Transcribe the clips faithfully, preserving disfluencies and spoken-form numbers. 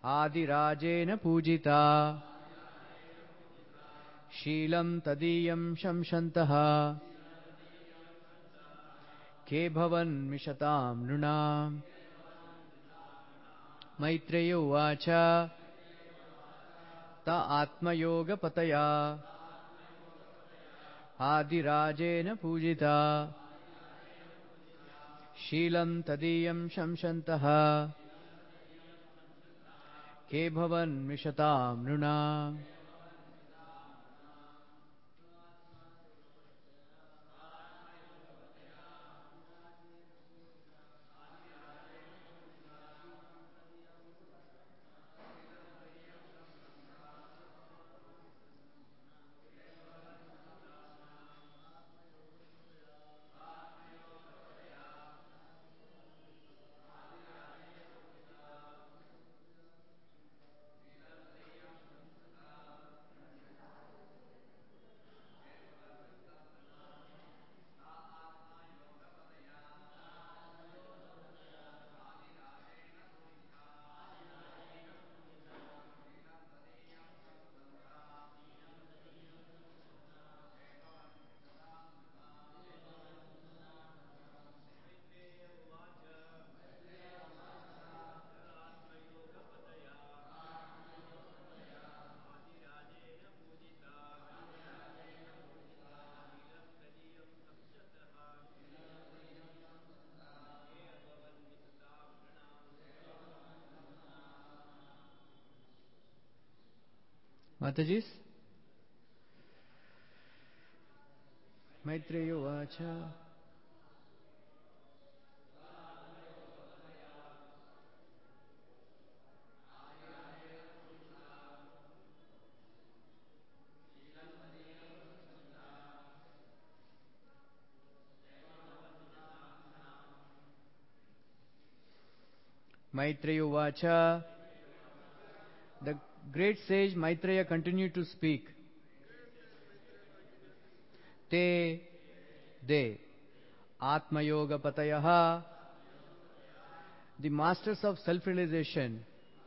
आदिराजेन पूजिता शीलं तदीयं शंसन्तः के भवन्मिषतां नृणाम् मैत्रेय उवाच त आत्मयोगपतया आदिराजेन पूजिता शीलं तदीयं शंसन्तः के भवन्मिषतां नृणाम् Mataji's Maitreya Vacha. Maitreya Vacha. The great sage Maitreya continued to speak. Te, they, Atma Yoga Patayaha, the masters of self-realization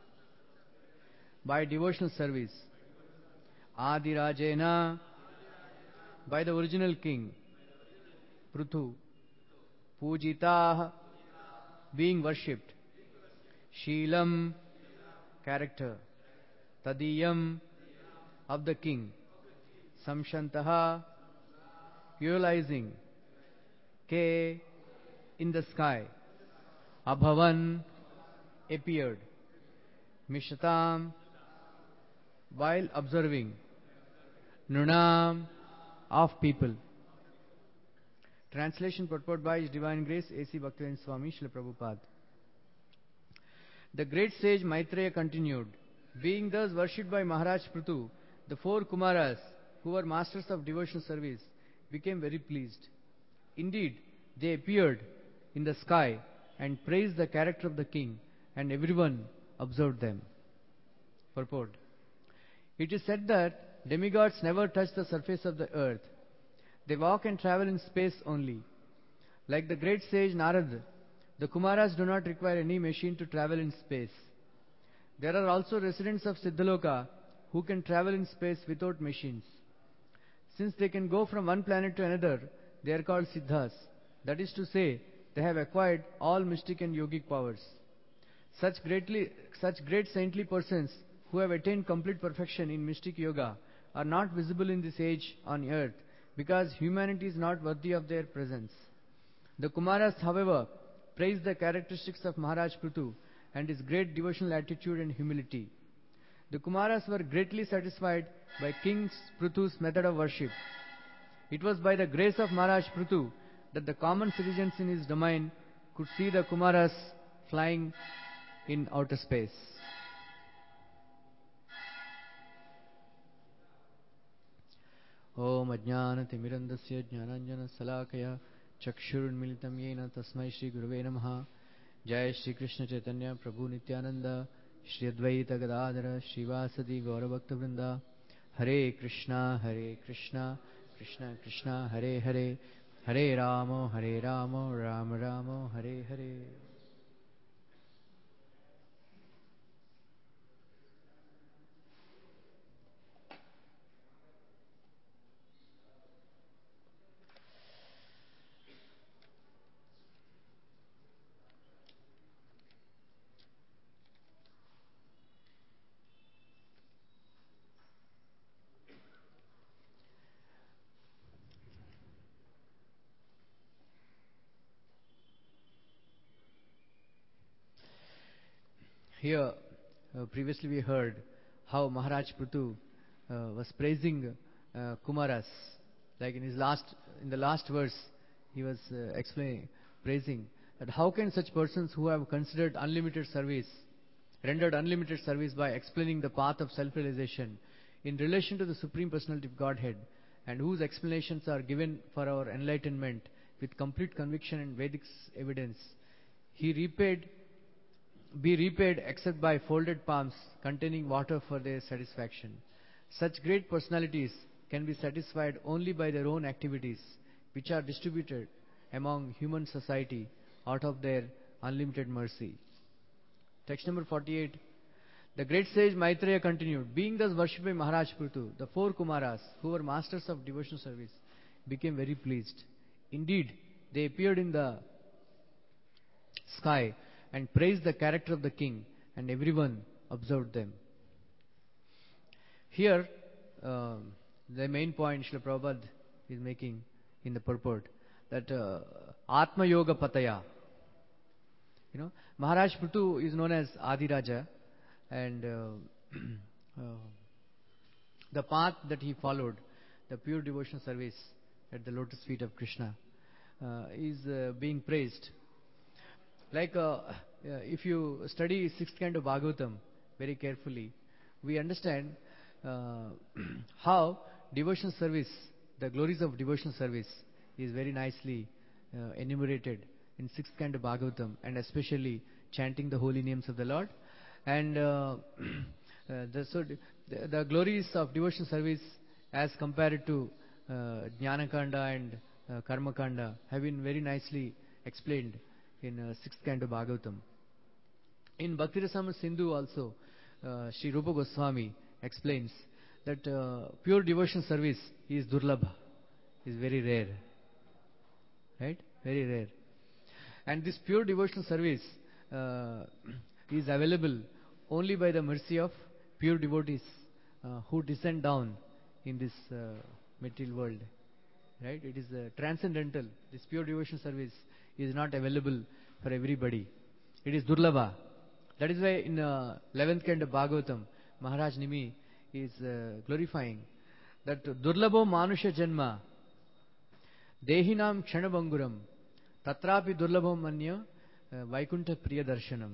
by devotional service. Adi Rajena, by the original king. Pruthu, Pujitah, being worshipped. Sheelam, character. Tadiyam, of the king. Samshantaha, realizing. Ke, in the sky. Abhavan, appeared. Mishatam, while observing. Nunam, of people. Translation purport by His Divine Grace A C Bhaktivedanta Swami Srila Prabhupada. The great sage Maitreya continued, being thus worshipped by Maharaj Prithu, the four Kumaras, who were masters of devotional service, became very pleased. Indeed, they appeared in the sky and praised the character of the king, and everyone observed them. Purport. It is said that demigods never touch the surface of the earth. They walk and travel in space only. Like the great sage Narad, the Kumaras do not require any machine to travel in space. There are also residents of Siddhaloka who can travel in space without machines. Since they can go from one planet to another, they are called Siddhas. That is to say, they have acquired all mystic and yogic powers. Such greatly, such great saintly persons who have attained complete perfection in mystic yoga are not visible in this age on earth, because humanity is not worthy of their presence. The Kumaras, however, praise the characteristics of Maharaj Prithu and his great devotional attitude and humility. The Kumaras were greatly satisfied by King Prithu's method of worship. It was by the grace of Maharaj Prithu that the common citizens in his domain could see the Kumaras flying in outer space. Om Ajnanatimirandasya Jnananjana Salakaya Chakshurunmilitam Yena Tasmai Shri Guruve Namaha. Jai Shri Krishna Chaitanya Prabhu Nityananda Shri Advaita Gadadhara Srivasadi Gaurabhakta Vrinda. Hare Krishna Hare Krishna Krishna Krishna Hare Hare Hare Rama Hare Rama Rama Rama Hare Hare. Here, uh, previously we heard how Maharaj Prithu uh, was praising uh, Kumaras. Like in his last, in the last verse, he was uh, explaining, praising that how can such persons who have considered unlimited service, rendered unlimited service by explaining the path of self-realization in relation to the Supreme Personality of Godhead, and whose explanations are given for our enlightenment with complete conviction and Vedic evidence, he repaid, be repaid except by folded palms containing water for their satisfaction. Such great personalities can be satisfied only by their own activities, which are distributed among human society out of their unlimited mercy. Text number forty-eight. The great sage Maitreya continued, being thus worshipped by Maharaj Prithu, the four Kumaras, who were masters of devotional service, became very pleased. Indeed, they appeared in the sky and praised the character of the king, and everyone observed them. Here, uh, the main point Srila Prabhupada is making in the purport, that uh, Atma Yoga Pataya. You know, Maharaj Prithu is known as Adi Raja, and uh, uh, the path that he followed, the pure devotional service at the lotus feet of Krishna, uh, is uh, being praised. Like uh, uh, if you study sixth canto Bhagavatam very carefully, we understand uh, how devotional service, the glories of devotional service, is very nicely uh, enumerated in sixth canto Bhagavatam, and especially chanting the holy names of the Lord. And uh, uh, the, so the, the glories of devotional service as compared to uh, Jnana Kanda and uh, Karma Kanda have been very nicely explained in uh, sixth canto Bhagavatam. In Bhakti Rasamrita Sindhu also, uh, Sri Rupa Goswami explains that uh, pure devotional service is durlabha, is very rare. Right? Very rare. And this pure devotional service uh, is available only by the mercy of pure devotees uh, who descend down in this uh, material world. Right? It is uh, transcendental. This pure devotional service is not available for everybody. It is durlabha. That is why in uh, eleventh canto Bhagavatam, Maharaj Nimi is uh, glorifying that durlabho manusha janma dehinam kshanabhanguram tatrapi durlabham manya uh, vaikuntha priya darshanam.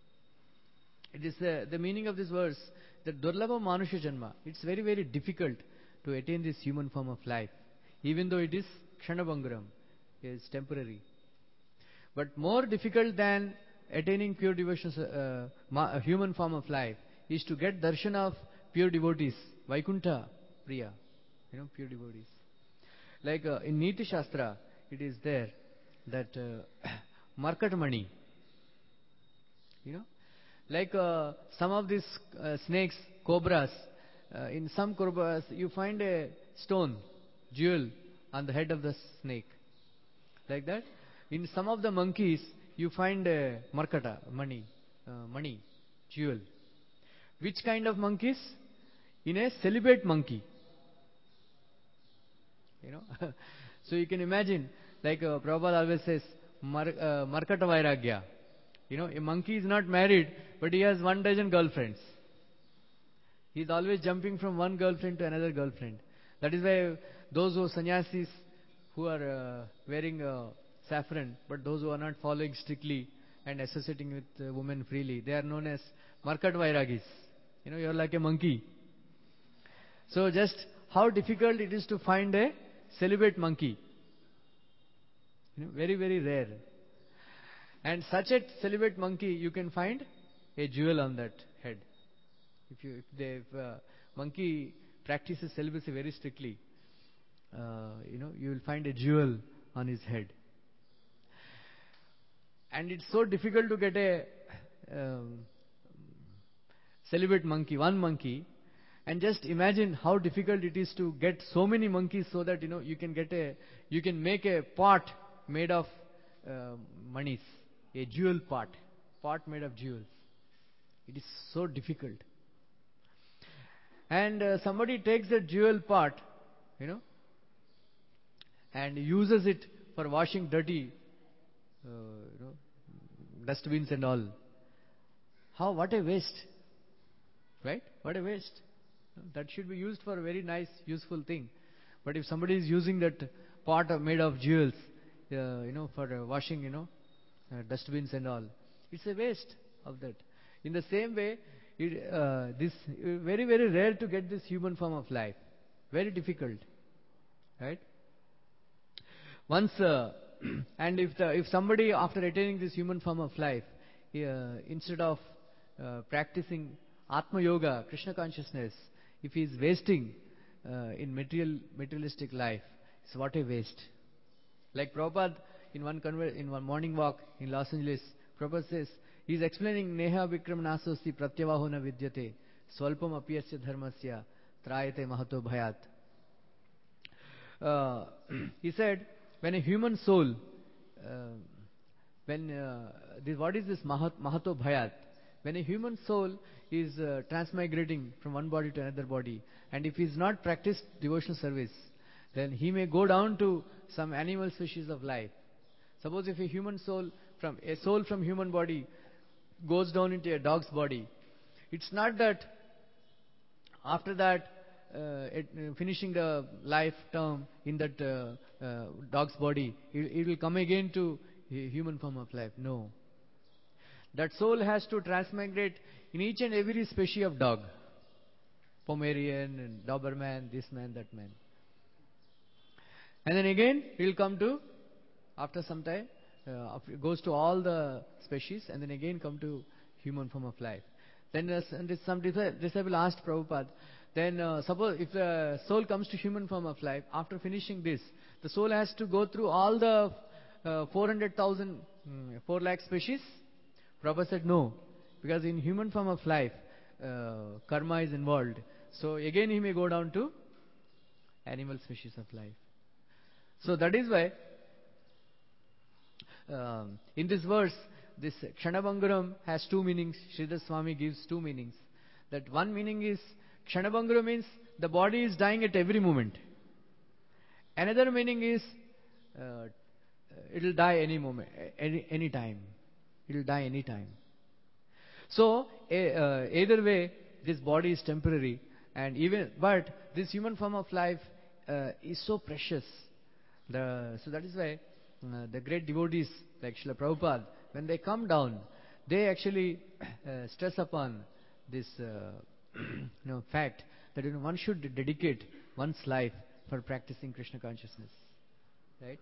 It is uh, the meaning of this verse that durlabha manusha janma. It's very very difficult to attain this human form of life, even though it is kshanabhanguram, is temporary. But more difficult than attaining pure devotion, uh, ma- human form of life, is to get darshan of pure devotees, Vaikuntha Priya, you know, pure devotees. Like uh, in Niti Shastra, it is there that uh, Markat Mani, you know, like uh, some of these uh, snakes, cobras, uh, in some cobras you find a stone, jewel on the head of the snake, like that. In some of the monkeys, you find a markata, money, uh, money, jewel. Which kind of monkeys? In a celibate monkey. You know, so you can imagine, like uh, Prabhupada always says, mar, uh, markata vairagya. You know, a monkey is not married, but he has one dozen girlfriends. He is always jumping from one girlfriend to another girlfriend. That is why those who sannyasis who are uh, wearing uh, saffron, but those who are not following strictly and associating with uh, women freely, they are known as markat vairagis. You know, you are like a monkey. So just how difficult it is to find a celibate monkey. You know, very, very rare. And such a celibate monkey, you can find a jewel on that head. If you, if the if, uh, monkey practices celibacy very strictly, uh, you know, you will find a jewel on his head. And it's so difficult to get a um, celibate monkey, one monkey. And just imagine how difficult it is to get so many monkeys so that, you know, you can get a, you can make a pot made of uh, monies, a jewel pot, pot made of jewels. It is so difficult. And uh, somebody takes that jewel pot, you know, and uses it for washing dirty, uh, you know, dustbins and all. How, what a waste. Right? What a waste. That should be used for a very nice, useful thing. But if somebody is using that pot of, made of jewels, uh, you know, for uh, washing, you know, uh, dustbins and all, it's a waste of that. In the same way, it, uh, this uh, very, very rare to get this human form of life. Very difficult. Right? Once, uh, and if the, if somebody after attaining this human form of life, uh, instead of uh, practicing Atma Yoga, Krishna consciousness, if he is wasting uh, in material materialistic life, it's what a waste. Like Prabhupada in one conver- in one morning walk in Los Angeles, Prabhupada says, he is explaining Neha Vikram Nasosti Pratyavaho na Vidyate Swalpam Apyasya Dharmasya Trayate Mahato Bhayat. Uh, he said, when a human soul, uh, when uh, this, what is this mahat, Mahato Bhayat? When a human soul is uh, transmigrating from one body to another body, and if he has not practiced devotional service, then he may go down to some animal species of life. Suppose if a human soul from a soul from human body goes down into a dog's body, it's not that after that uh, it, uh, finishing the life term in that uh, uh, dog's body, it, it will come again to a human form of life. No. That soul has to transmigrate in each and every species of dog. Pomeranian and Doberman, this man, that man. And then again, he will come to, after some time, uh, goes to all the species and then again come to human form of life. Then uh, some disciple asked Prabhupada, then uh, suppose if the soul comes to human form of life, after finishing this, the soul has to go through all the uh, four hundred thousand, um, four lakh species? Prabhupada said no, because in human form of life, uh, karma is involved. So again he may go down to animal species of life. So that is why um, in this verse, this Kshanabhangaram has two meanings. Sridhar Swami gives two meanings. That one meaning is, Kshanabhangaram means the body is dying at every moment. Another meaning is, uh, it will die any moment, any, any time. It will die any time. So, a, uh, either way, this body is temporary, and even but this human form of life uh, is so precious. The, so that is why uh, the great devotees like Srila Prabhupada, when they come down, they actually uh, stress upon this uh, you know, fact that you know, one should dedicate one's life for practicing Krishna consciousness. Right?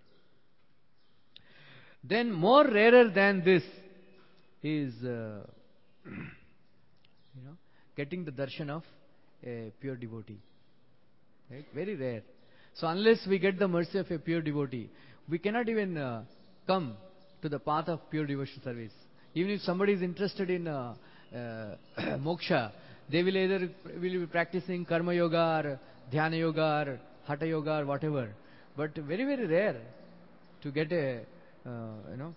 Then more rarer than this is uh, you know, getting the darshan of a pure devotee. Right? Very rare. So unless we get the mercy of a pure devotee, we cannot even uh, come to the path of pure devotional service. Even if somebody is interested in uh, uh, moksha, they will either will be practicing karma yoga or dhyana yoga or hatha yoga or whatever. But very, very rare to get a, uh, you know,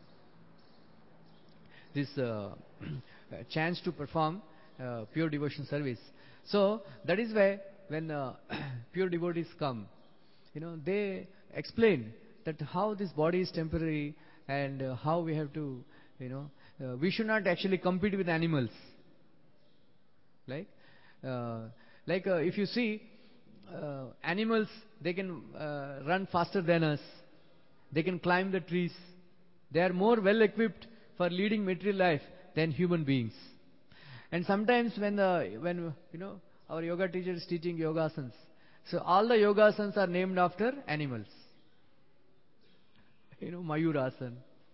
this uh, chance to perform uh, pure devotional service. So that is why when uh, pure devotees come, you know, they explain that how this body is temporary and uh, how we have to, you know, uh, we should not actually compete with animals. Like, uh, like uh, if you see, uh, animals, they can uh, run faster than us. They can climb the trees. They are more well equipped for leading material life than human beings. And sometimes when the when you know our yoga teacher is teaching yogasanas, so all the yogasanas are named after animals. You know, Mayurasana,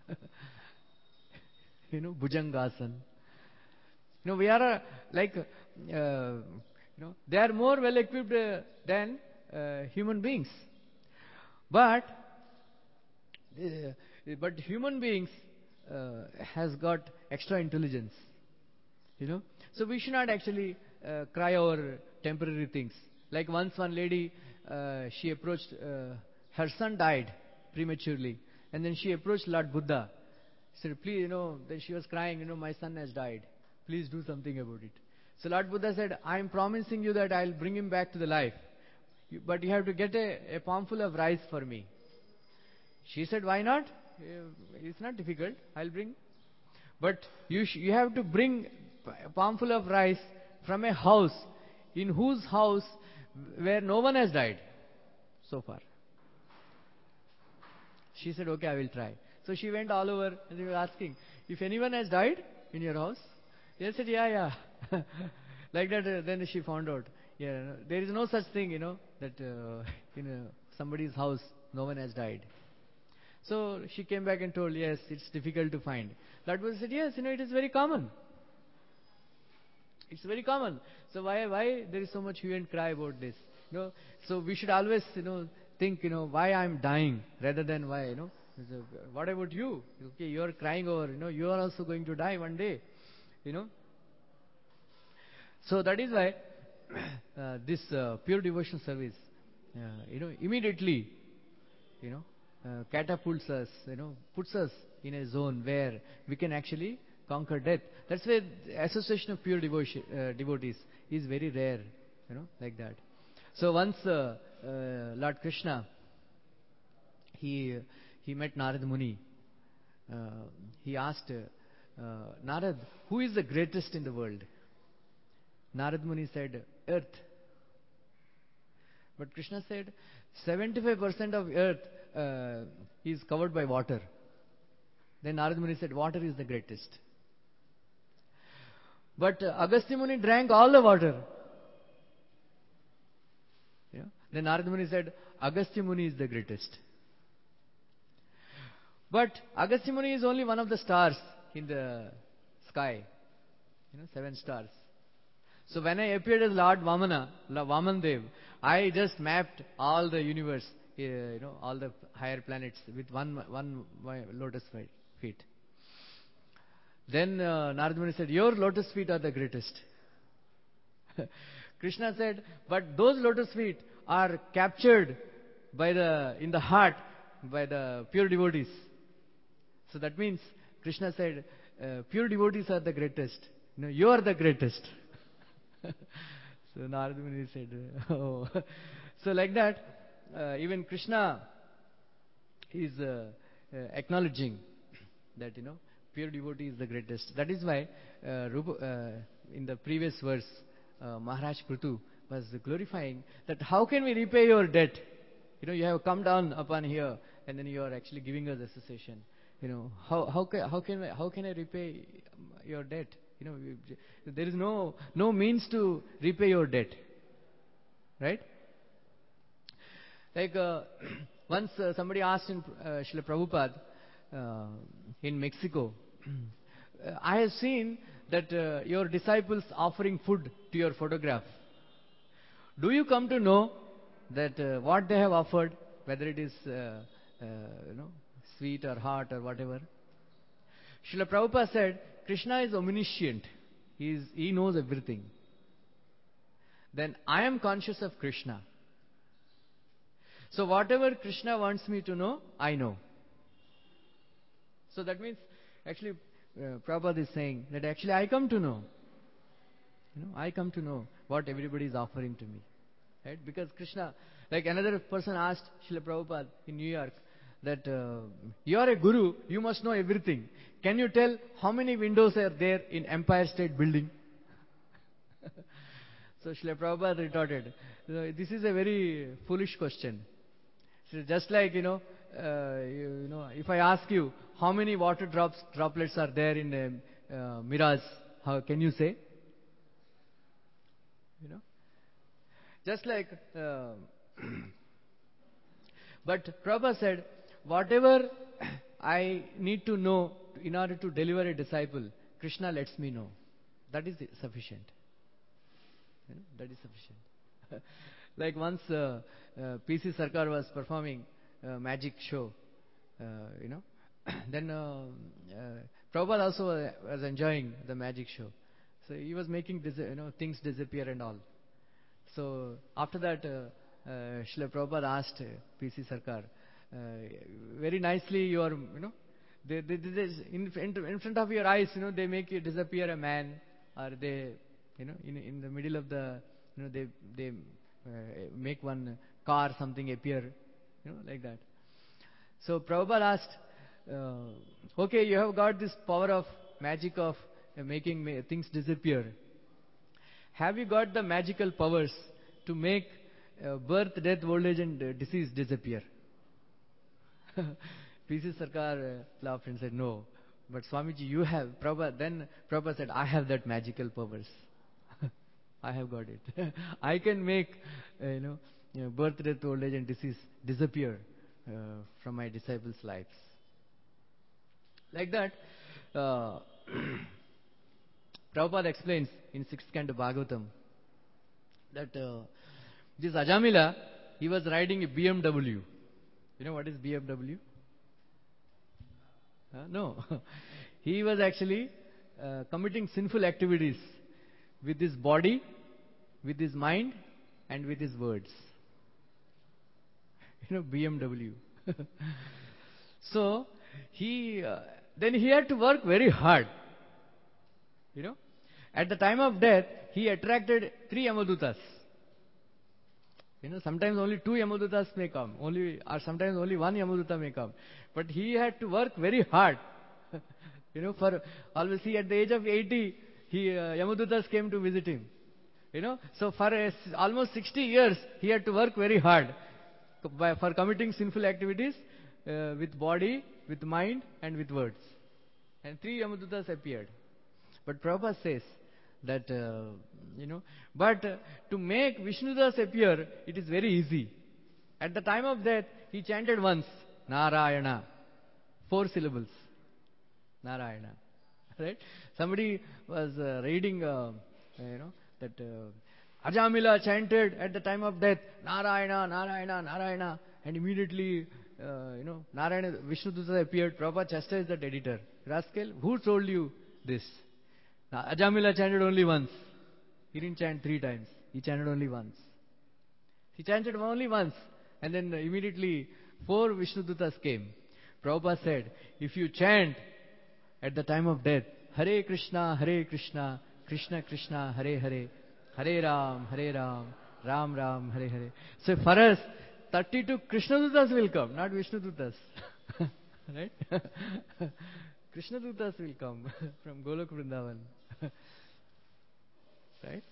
you know, Bhujangasana. You know, we are uh, like, uh, you know, they are more well equipped uh, than uh, human beings. But, uh, but human beings uh, has got extra intelligence. You know, so we should not actually uh, cry over temporary things. Like once one lady, uh, she approached, uh, her son died prematurely, and then she approached Lord Buddha. She said, please, you know, then she was crying, you know, my son has died. Please do something about it. So Lord Buddha said, I am promising you that I will bring him back to the life. But you have to get a, a palmful of rice for me. She said, why not? It's not difficult. I'll bring. But you, sh- you have to bring a palmful of rice from a house in whose house where no one has died so far. She said, okay, I will try. So she went all over and they were asking, if anyone has died in your house? They said, yeah, yeah. Like that, uh, then she found out. Yeah, no, there is no such thing, you know, that uh, in uh, somebody's house no one has died. So she came back and told, yes, it's difficult to find. Lord Buddha said, yes, you know, it is very common. It's very common. So why why there is so much hue and cry about this? You know, so we should always, you know, think, you know, why I'm dying rather than why, you know. So, what about you? Okay, you are crying over, you know, you are also going to die one day, you know. So that is why uh, this uh, pure devotion service, uh, you know, immediately, you know, uh, catapults us, you know, puts us in a zone where we can actually conquer death. That's why the association of pure devotion, uh, devotees is very rare, you know, like that. So once uh, uh, Lord Krishna, he he met Narad Muni. Uh, he asked uh, uh, Narad, who is the greatest in the world? Narad Muni said, Earth. But Krishna said, seventy-five percent of earth uh, is covered by water. Then Narad Muni said, water is the greatest. But uh, Agastya Muni drank all the water. Yeah. Then Narad Muni said, Agastya Muni is the greatest. But Agastya Muni is only one of the stars in the sky. You know, seven stars. So when I appeared as Lord Vamana, Vamandev, I just mapped all the universe, uh, you know, all the higher planets with one one lotus feet. Then uh, Narad Muni said, your lotus feet are the greatest. Krishna said, but those lotus feet are captured by the in the heart by the pure devotees. So that means Krishna said, uh, pure devotees are the greatest. No, you are the greatest. So Narad Muni said, oh. So like that, uh, even Krishna is uh, uh, acknowledging that, you know, pure devotee is the greatest. That is why uh, Rupa, uh, in the previous verse, uh, Maharaj Prithu was glorifying that how can we repay your debt? You know, you have come down upon here and then you are actually giving us association. You know, how how can how can I, how can I repay your debt? You know, there is no no means to repay your debt, right? Like uh, once uh, somebody asked in uh, Srila Prabhupada uh, in Mexico, I have seen that uh, your disciples offering food to your photograph. Do you come to know that uh, what they have offered, whether it is uh, uh, you know, sweet or hot or whatever? Srila Prabhupada said, Krishna is omniscient. He, is, he knows everything. Then I am conscious of Krishna. So whatever Krishna wants me to know, I know. So that means, actually, uh, Prabhupada is saying that actually I come to know. You know, I come to know what everybody is offering to me. Right? Because Krishna, like another person asked Srila Prabhupada in New York, that uh, you are a guru, you must know everything. Can you tell how many windows are there in Empire State Building? So Srila Prabhupada retorted, this is a very foolish question. So just like, you know, uh, you, you know, if I ask you how many water drops droplets are there in a uh, mirage, how can you say? You know, just like. Uh, but Prabhupada said, whatever I need to know in order to deliver a disciple, Krishna lets me know. That is sufficient. You know, that is sufficient. Like once uh, uh, P C Sarkar was performing a magic show, uh, you know, then uh, uh, Prabhupada also was enjoying the magic show. So he was making dis- you know, things disappear and all. So after that, uh, uh, Srila Prabhupada asked uh, P C Sarkar, uh, very nicely you are, you know, they, they, they, in, in front of your eyes, you know, they make you disappear a man, or they, you know, in, in the middle of the, you know, they, they uh, make one car, something appear, you know, like that. So Prabhupada asked, uh, okay, you have got this power of magic of uh, making ma- things disappear. Have you got the magical powers to make uh, birth, death, old age and uh, disease disappear? P C Sarkar uh, laughed and said, no. But Swamiji, you have. Prabhupada, then Prabhupada said, I have that magical powers. I have got it. I can make, uh, you, know, you know, birth, death, old age and disease disappear uh, from my disciples' lives. Like that, uh, Prabhupada explains in sixth canto Bhagavatam that uh, this Ajamila, he was riding a B M W. You know what is B M W? Uh, no. He was actually uh, committing sinful activities with his body, with his mind, and with his words. You know, B M W. So, he, uh, then he had to work very hard. You know, at the time of death, he attracted three Yamadutas. You know, sometimes only two Yamadutas may come, only, or sometimes only one Yamaduta may come. But he had to work very hard. You know, for, always see, at the age of eighty, he, uh, Yamadutas came to visit him. You know, so for uh, almost sixty years, he had to work very hard by, for committing sinful activities uh, with body, with mind, and with words. And three Yamadutas appeared. But Prabhupada says that, uh, you know, but uh, to make Vishnudas appear, it is very easy. At the time of death, he chanted once, Narayana, four syllables, Narayana. Right? Somebody was uh, reading, uh, you know, that uh, Ajamila chanted at the time of death, Narayana, Narayana, Narayana, and immediately, uh, you know, Narayana, Vishnuduta appeared. Prabhupada chastised that editor. Rascal, who told you this? Now, Ajamila chanted only once. He didn't chant three times. He chanted only once. He chanted only once. And then immediately four Vishnudutas came. Prabhupada said, if you chant at the time of death, Hare Krishna, Hare Krishna, Krishna Krishna, Hare Hare, Hare Ram, Hare Ram, Ram Ram, Hare Hare. So for us, thirty-two Krishnadutas will come, not Vishnudutas. Right? Krishnadutas will come from Golok Vrindavan. Right?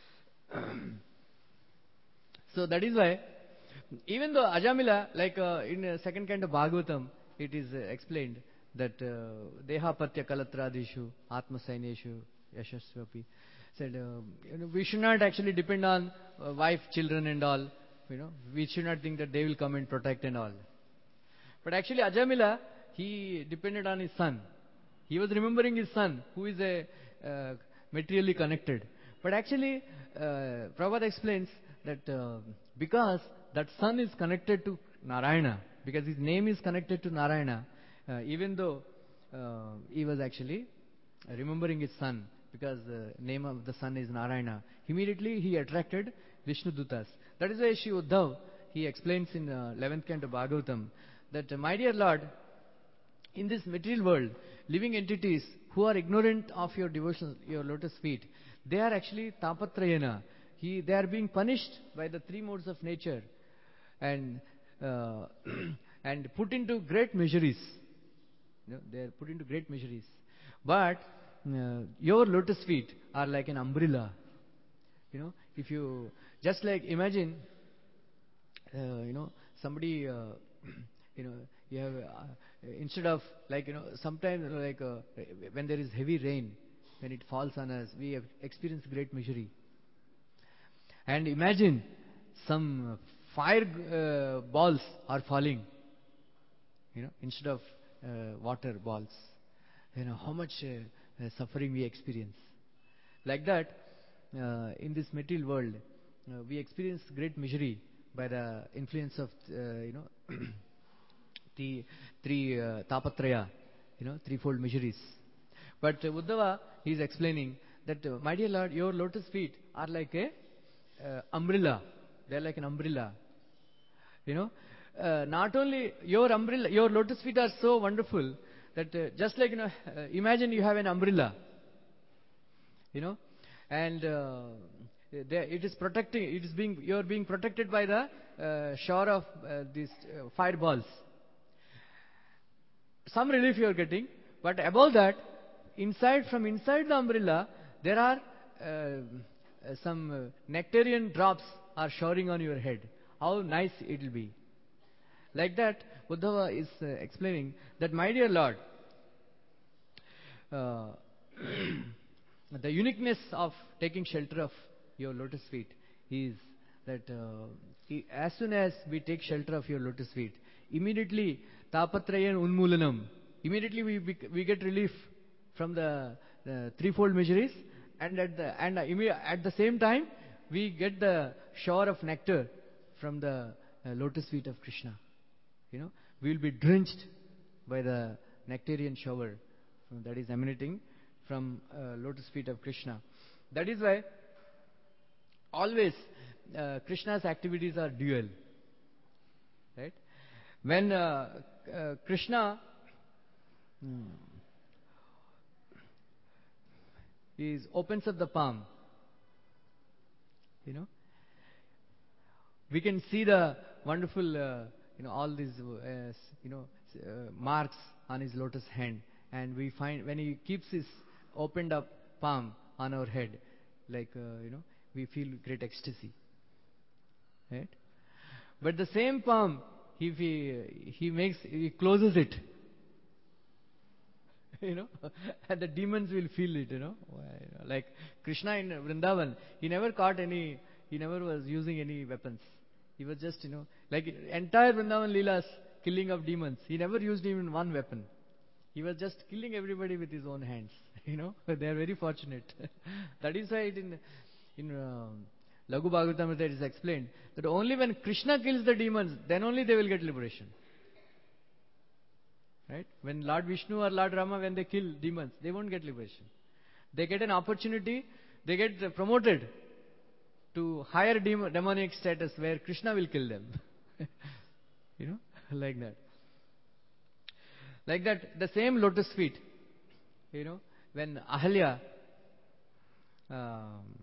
So that is why, even though Ajamila, like uh, in uh, second canto Bhagavatam, it is uh, explained that uh, Deha Patya Kalatradishu, Atma Saineshu, Yashasvapi, said, uh, you know, we should not actually depend on uh, wife, children and all. You know, we should not think that they will come and protect and all. But actually Ajamila, he depended on his son. He was remembering his son, who is a uh, materially connected. But actually, uh, Prabhupada explains that uh, because that son is connected to Narayana, because his name is connected to Narayana, uh, even though uh, he was actually remembering his son, because the name of the son is Narayana, immediately he attracted Vishnudutas. That is why Shri Uddhav, he explains in uh, eleventh canto Bhagavatam, that, uh, my dear Lord, in this material world, living entities who are ignorant of your devotion, your lotus feet, they are actually tapatrayana. He, they are being punished by the three modes of nature and uh, and put into great miseries. You know, they are put into great miseries. But uh, your lotus feet are like an umbrella. You know, if you just like imagine, uh, you know, somebody, uh, you know, you have uh, instead of like you know, sometimes like uh, when there is heavy rain, when it falls on us, we have experienced great misery. And imagine some fire uh, balls are falling, you know, instead of uh, water balls. You know how much uh, uh, suffering we experience. Like that, uh, in this material world, uh, we experience great misery by the influence of uh, you know the three uh, tapatraya, you know, threefold miseries. But uh, Uddhava, he is explaining that, uh, my dear Lord, your lotus feet are like a uh, umbrella. They are like an umbrella. You know, uh, not only your umbrella, your lotus feet are so wonderful that uh, just like, you know, uh, imagine you have an umbrella, you know, and uh, there, it is protecting, it is being, you are being protected by the uh, shower of uh, these uh, fireballs. Some relief you are getting, but above that, inside, from inside the umbrella, there are uh, some uh, nectarian drops are showering on your head. How nice it will be. Like that, Uddhava is uh, explaining that, my dear Lord, uh, the uniqueness of taking shelter of your lotus feet is that uh, he, as soon as we take shelter of your lotus feet, immediately tapatrayan unmulanam, immediately we, we, we get relief from the, the threefold miseries, and at the and at the same time we get the shower of nectar from the uh, lotus feet of Krishna. You know, we will be drenched by the nectarian shower that is emanating from uh, lotus feet of Krishna. That is why always uh, Krishna's activities are dual. Right? When uh, uh, Krishna hmm, is opens up the palm, you know, we can see the wonderful, uh, you know, all these, uh, you know, uh, marks on his lotus hand, and we find when he keeps his opened up palm on our head, like uh, you know, we feel great ecstasy, right? But the same palm, if he he makes he closes it, you know, and the demons will feel it, you know, like Krishna in Vrindavan, he never caught any, he never was using any weapons. He was just, you know, like entire Vrindavan Leelas, killing of demons. He never used even one weapon. He was just killing everybody with his own hands. You know, they are very fortunate. That is why it in in uh, Laghu Bhagavatamrita it is explained that only when Krishna kills the demons, then only they will get liberation. Right? When Lord Vishnu or Lord Rama, when they kill demons, they won't get liberation. They get an opportunity, they get promoted to higher dem- demonic status where Krishna will kill them. You know, like that. Like that, the same lotus feet, you know, when Ahalya, um,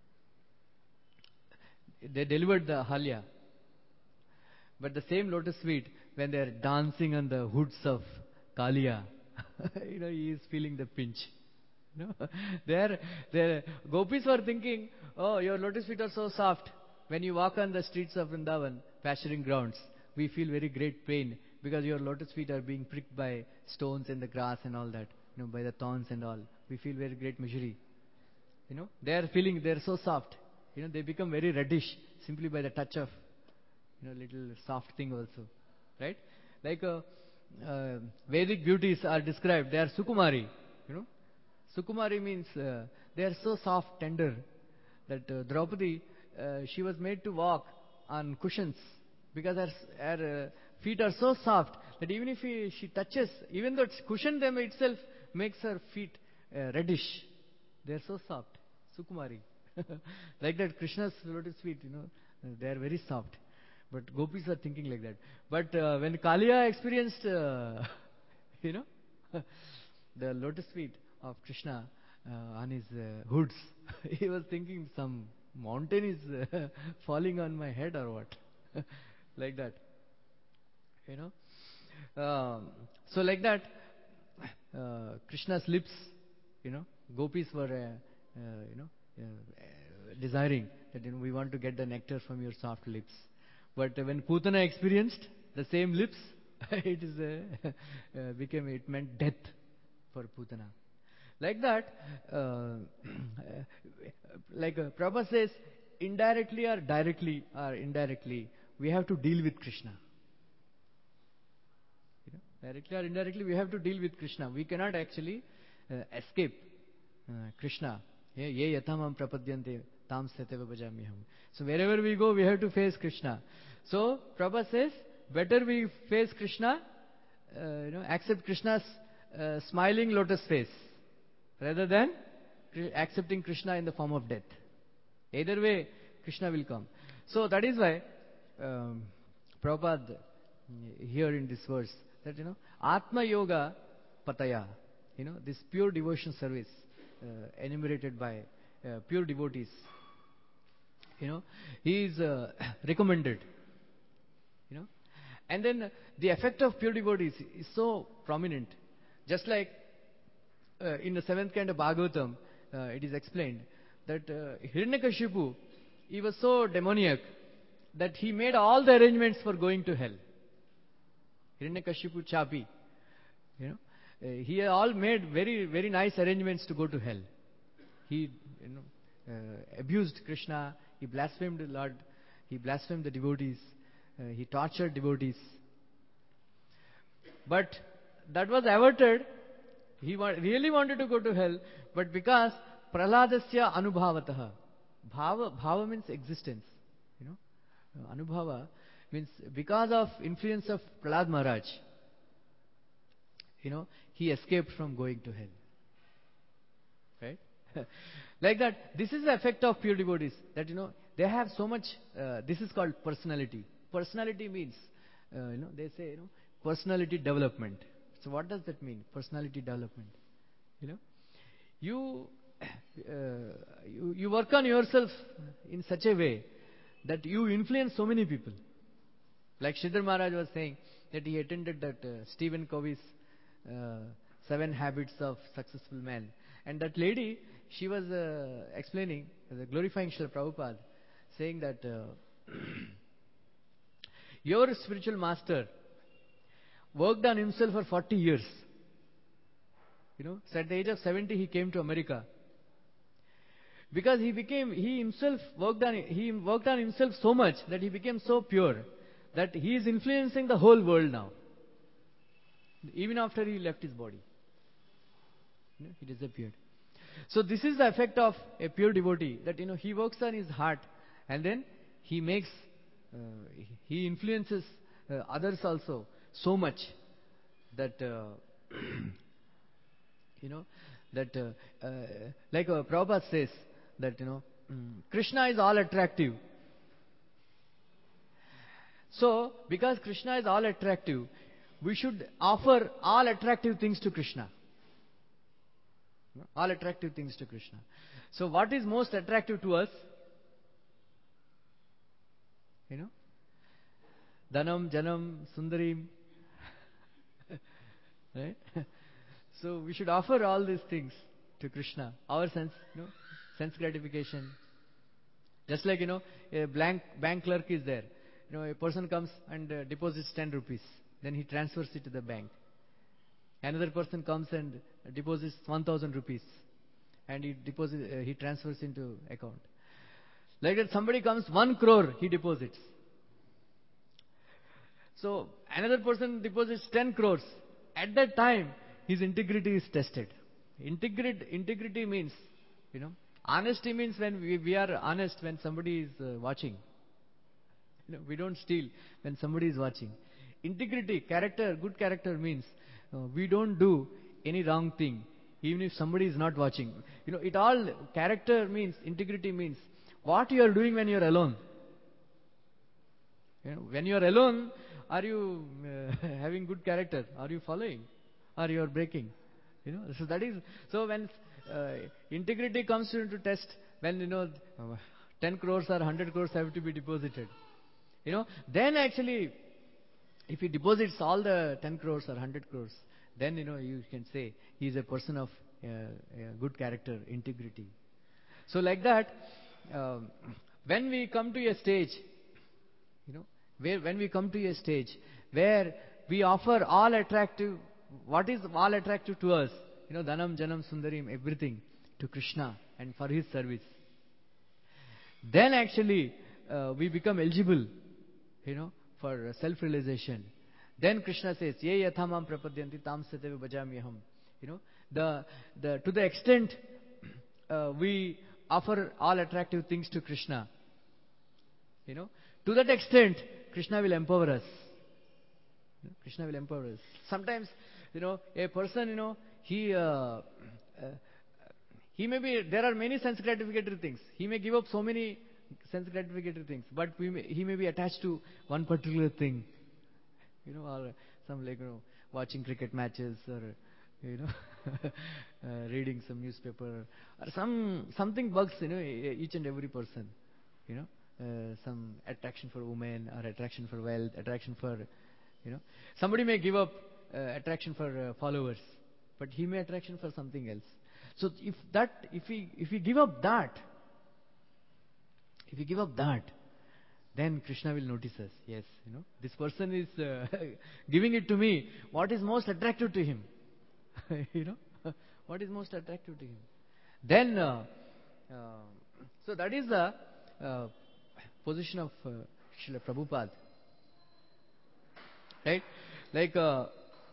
they delivered the Ahalya, but the same lotus feet, when they are dancing on the hoods of Kaliya, you know, he is feeling the pinch. You know, there, there, gopis were thinking, oh, your lotus feet are so soft. When you walk on the streets of Vrindavan, pasturing grounds, we feel very great pain because your lotus feet are being pricked by stones in the grass and all that, you know, by the thorns and all. We feel very great misery. You know, they are feeling, they are so soft. You know, they become very reddish simply by the touch of, you know, little soft thing also. Right? Like uh, uh, Vedic beauties are described, they are Sukumari. You know, Sukumari means uh, they are so soft, tender, that uh, Draupadi, uh, she was made to walk on cushions because her, her uh, feet are so soft that even if he, she touches, even though it's cushion, them itself makes her feet uh, reddish. They are so soft, Sukumari. Like that, Krishna's lotus feet, you know, they are very soft. But gopis are thinking like that. But uh, when Kaliya experienced, uh, you know, the lotus feet of Krishna uh, on his uh, hoods, he was thinking some mountain is uh, falling on my head or what. Like that. You know. Um, so like that, uh, Krishna's lips, you know, gopis were, uh, uh, you know, uh, desiring that, you know, we want to get the nectar from your soft lips. But uh, when Putana experienced the same lips, it is uh, uh, became it meant death for Putana. Like that, uh, like uh, Prabhupada says, indirectly or directly or indirectly, we have to deal with Krishna. You know, directly or indirectly, we have to deal with Krishna. We cannot actually uh, escape uh, Krishna. Ye yatamam prapadyante tam sateva bhajamiham. So wherever we go, we have to face Krishna. So Prabhupada says, better we face Krishna, uh, you know, accept Krishna's uh, smiling lotus face, rather than accepting Krishna in the form of death. Either way, Krishna will come. So that is why um, Prabhupada here in this verse that, you know, Atma Yoga Pataya, you know, this pure devotion service uh, enumerated by uh, pure devotees, you know, he is uh, recommended, you know, and then the effect of pure devotees is so prominent. Just like uh, in the seventh canto Bhagavatam, uh, it is explained that uh, Hiranyakashipu, he was so demoniac that he made all the arrangements for going to hell. Hiranyakashipu Chapi, you know, uh, he all made very, very nice arrangements to go to hell. He, you know, uh, abused Krishna, he blasphemed the Lord, he blasphemed the devotees, uh, he tortured devotees. But that was averted. He wa- really wanted to go to hell, but because Praladasya Anubhavataha, Bhava, Bhava means existence, you know, uh, Anubhava means because of influence of Prahlad Maharaj, you know, he escaped from going to hell. Right? Like that, this is the effect of pure devotees, that, you know, they have so much, uh, this is called personality. Personality means, uh, you know, they say, you know, personality development. So what does that mean, personality development? You know, you, uh, you, you work on yourself in such a way that you influence so many people. Like Sridhar Maharaj was saying that he attended that uh, Stephen Covey's uh, Seven Habits of Successful Men. And that lady, she was uh, explaining, uh, glorifying Srila Prabhupada, saying that uh, your spiritual master worked on himself for forty years. You know, so at the age of seventy he came to America. Because he became, he himself worked on, he worked on himself so much that he became so pure that he is influencing the whole world now. Even after he left his body. You know, he disappeared. So this is the effect of a pure devotee, that, you know, he works on his heart and then he makes, uh, he influences uh, others also so much that, uh, you know, that, uh, uh, like uh, Prabhupada says, that, you know, mm, Krishna is all attractive. So, because Krishna is all attractive, we should offer all attractive things to Krishna. All attractive things to Krishna. So, what is most attractive to us? You know? Dhanam, Janam, Sundarim. Right? So, we should offer all these things to Krishna. Our sense, you know, sense gratification. Just like, you know, a blank bank clerk is there. You know, a person comes and uh, deposits ten rupees. Then he transfers it to the bank. Another person comes and deposits one thousand rupees. And he deposits, uh, he transfers into account. Like that, somebody comes, one crore he deposits. So, another person deposits ten crores. At that time, his integrity is tested. Integrity, integrity means, you know, honesty means when we, we are honest when somebody is uh, watching. You know, we don't steal when somebody is watching. Integrity, character, good character means uh, we don't do any wrong thing, even if somebody is not watching. You know, it all, character means, integrity means what you are doing when you are alone. You know, when you are alone, are you uh, having good character? Are you following? Or you are breaking? You know, so that is, so when uh, integrity comes into test, when, you know, uh, ten crores or one hundred crores have to be deposited. You know, then actually, if he deposits all the ten crores or one hundred crores, then, you know, you can say he is a person of uh, uh, good character, integrity. So like that, um, when we come to a stage, you know, where when we come to a stage where we offer all attractive, what is all attractive to us? You know, Dhanam, Janam, Sundarim, everything to Krishna and for his service. Then actually uh, we become eligible, you know, for self-realization. Then Krishna says, Ye yathamam prapadyanti tam sateva bhajamyaham. You know, the, the, to the extent uh, we offer all attractive things to Krishna, you know, to that extent, Krishna will empower us. You know, Krishna will empower us. Sometimes, you know, a person, you know, he, uh, uh, he may be, there are many sense gratificatory things. He may give up so many sense gratificatory things, but we may, he may be attached to one particular thing. You know, or some, like, you know, watching cricket matches, or, you know, uh, reading some newspaper, or some, something bugs, you know, each and every person. You know, uh, some attraction for women, or attraction for wealth, attraction for, you know, somebody may give up uh, attraction for uh, followers, but he may attraction for something else. So if that, if we, if we give up that, if we give up that, then Krishna will notice us. Yes, you know, this person is uh, giving it to me. What is most attractive to him? You know, what is most attractive to him? Then, uh, uh, so that is the uh, position of uh, Srila Prabhupada. Right? Like, uh,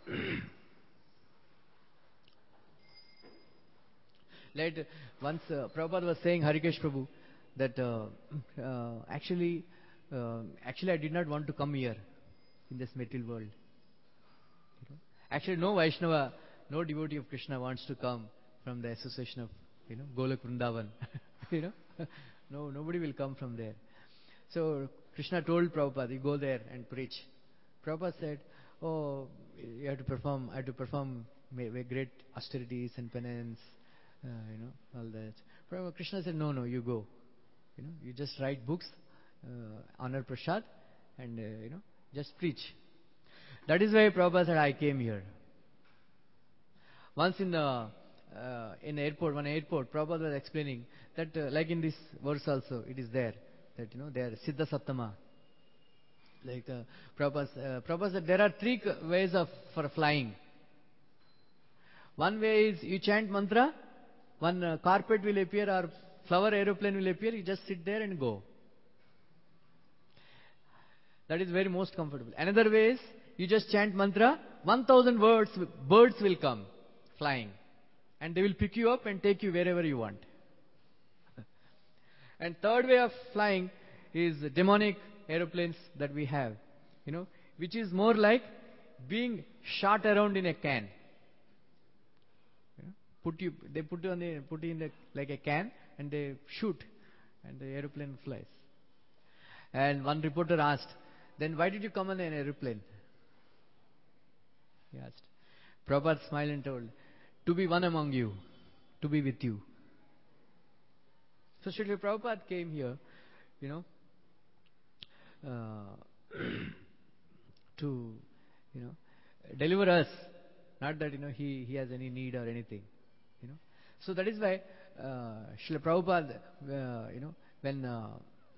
like once uh, Prabhupada was saying, Harikesh Prabhu, that uh, uh, actually, uh, actually I did not want to come here in this material world. You know? Actually, no Vaishnava, no devotee of Krishna wants to come from the association of, you know, Golak Vrindavan. You know, no, nobody will come from there. So Krishna told Prabhupada, you go there and preach. Prabhupada said, oh, you have to perform, I have to perform great austerities and penance, uh, you know, all that. Prabhupada, Krishna said, no, no, you go. You know, you just write books, uh, honor prasad, and, uh, you know, just preach. That is why Prabhupada said, I came here. Once in the uh, in airport, one airport, Prabhupada was explaining that, uh, like in this verse also, it is there, that, you know, there, Siddha Saptama. Like, uh, Prabhupada, uh, Prabhupada said, there are three ways of, for flying. One way is you chant mantra, one uh, carpet will appear or flower aeroplane will appear, you just sit there and go. That is very most comfortable. Another way is, you just chant mantra, one thousand words, birds will come flying. And they will pick you up and take you wherever you want. And third way of flying is demonic aeroplanes that we have, you know, which is more like being shot around in a can. You know, put you, they put you on the, put you in the, like a can, and they shoot, and the aeroplane flies. And one reporter asked, then why did you come on an aeroplane? He asked. Prabhupada smiled and told, to be one among you, to be with you. So Srila Prabhupada came here, you know, uh, to, you know, deliver us. Not that, you know, he, he has any need or anything, you know. So that is why uh, Srila Prabhupada, uh, you know, when uh,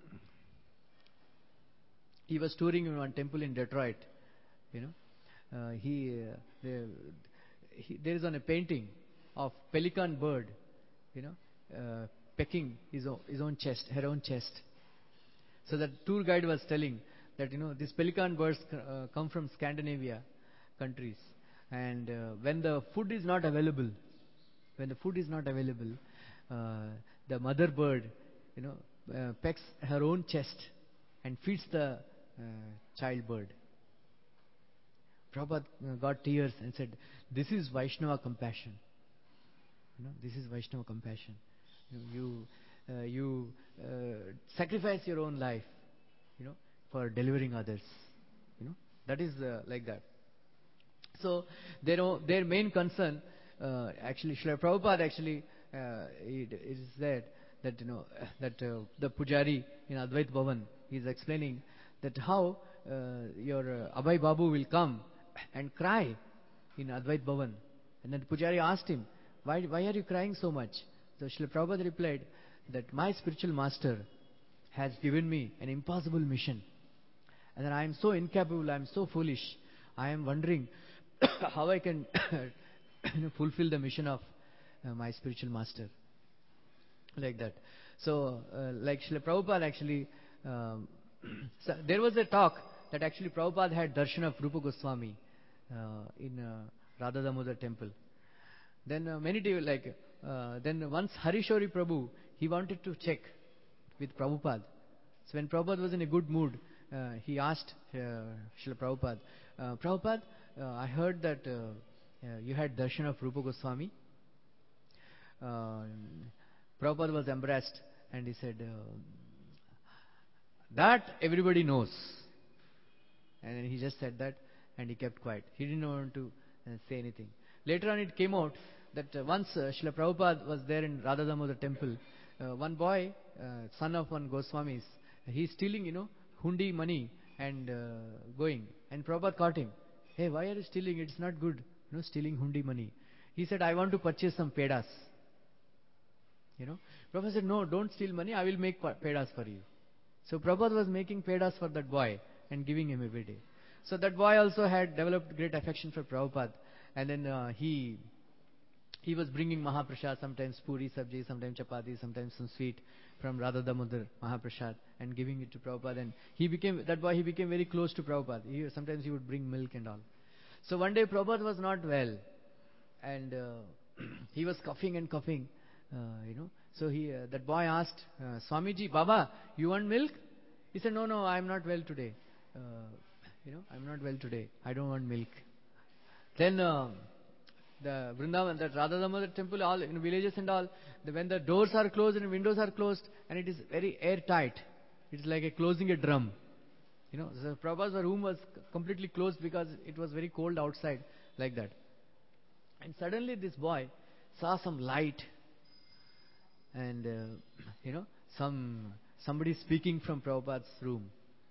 he was touring in one temple in Detroit, you know, uh, he, uh, the, he, there is on a painting of pelican bird, you know, uh, pecking his own, his own chest, her own chest. So that tour guide was telling that, you know, these pelican birds uh, come from Scandinavia countries, and uh, when the food is not available, when the food is not available, uh, the mother bird, you know, uh, pecks her own chest and feeds the uh, child bird. Prabhupada got tears and said, this is Vaishnava compassion. You know, this is Vaishnava compassion. You, you, uh, you uh, sacrifice your own life, you know, for delivering others. You know, that is uh, like that. So their their main concern, uh, actually, Srila Prabhupada actually uh, it, it is there that, you know, that uh, the Pujari in Advait Bhavan is explaining that how uh, your uh, Abhay Babu will come and cry in Advait Bhavan. And then Pujari asked him, why, why are you crying so much? So Srila Prabhupada replied that my spiritual master has given me an impossible mission. And that I am so incapable, I am so foolish. I am wondering how I can fulfill the mission of uh, my spiritual master. Like that. So, uh, like Srila Prabhupada actually, um, so there was a talk that actually Prabhupada had darshan of Rupa Goswami uh, in uh, Radha Damodar temple. Then uh, many days, like, uh, then once Harishori Prabhu, he wanted to check with Prabhupada. So when Prabhupada was in a good mood, uh, he asked uh, Srila Prabhupada, uh, Prabhupada, uh, I heard that uh, uh, you had darshan of Rupa Goswami. Uh, Prabhupada was embarrassed and he said, uh, that everybody knows. And then he just said that and he kept quiet. He didn't want to uh, say anything. Later on it came out that uh, once uh, Srila Prabhupada was there in Radha Damodar temple, uh, one boy, uh, son of one Goswamis, he's stealing, you know, hundi money and uh, going. And Prabhupada caught him. Hey, why are you stealing? It's not good, you know, stealing hundi money. He said, I want to purchase some pedas. You know, Prabhupada said, no, don't steal money, I will make pedas for you. So Prabhupada was making pedas for that boy and giving him every day. So that boy also had developed great affection for Prabhupada. And then uh, he he was bringing Mahaprasad, sometimes puri sabji, sometimes chapati, sometimes some sweet from Radha Damodar Mahaprasad, and giving it to Prabhupada. And he became, that boy, he became very close to Prabhupada. He, sometimes he would bring milk and all. So one day Prabhupada was not well. And uh, he was coughing and coughing, uh, you know. So he, uh, that boy asked, uh, Swamiji, Baba, you want milk? He said, no, no, I am not well today. Uh, you know, I am not well today. I don't want milk. Then uh, the Vrindavan, that Radha Damodar temple, all in villages and all, the, when the doors are closed and windows are closed, and it is very airtight, it's like a closing a drum. You know, so Prabhupada's room was completely closed because it was very cold outside, like that. And suddenly this boy saw some light, and uh, you know, some somebody speaking from Prabhupada's room.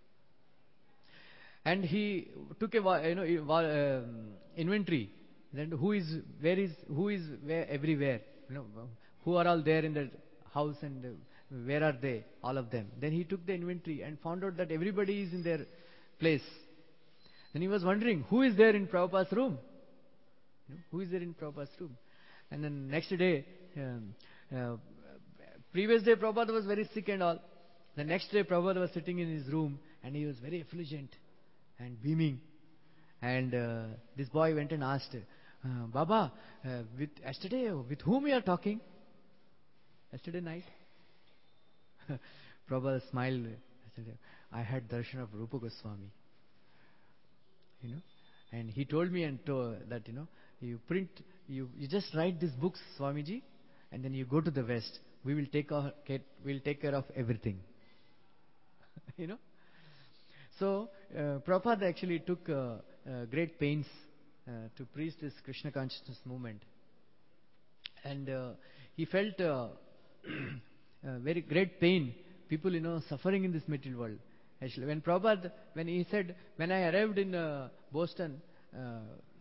And he took a you know um, inventory. Then who is where is who is where everywhere? You know, who are all there in the house, and uh, where are they? All of them. Then he took the inventory and found out that everybody is in their place. Then he was wondering, who is there in Prabhupada's room? You know, who is there in Prabhupada's room? And then next day, um, uh, previous day Prabhupada was very sick and all. The next day Prabhupada was sitting in his room and he was very effulgent and beaming. And uh, this boy went and asked, uh, Baba, uh, with yesterday, with whom you are talking? Yesterday night? Prabhupada smiled. I said, I had darshan of Rupa Goswami. You know, and he told me and told that, you know, you print, you, you just write these books, Swamiji, and then you go to the West. We will take our, we'll take care of everything. You know. So uh, Prabhupada actually took uh, uh, great pains uh, to preach this Krishna consciousness movement, and uh, he felt uh, uh, very great pain. People, you know, suffering in this material world. Actually, when Prabhupada, when he said, when I arrived in uh, Boston uh,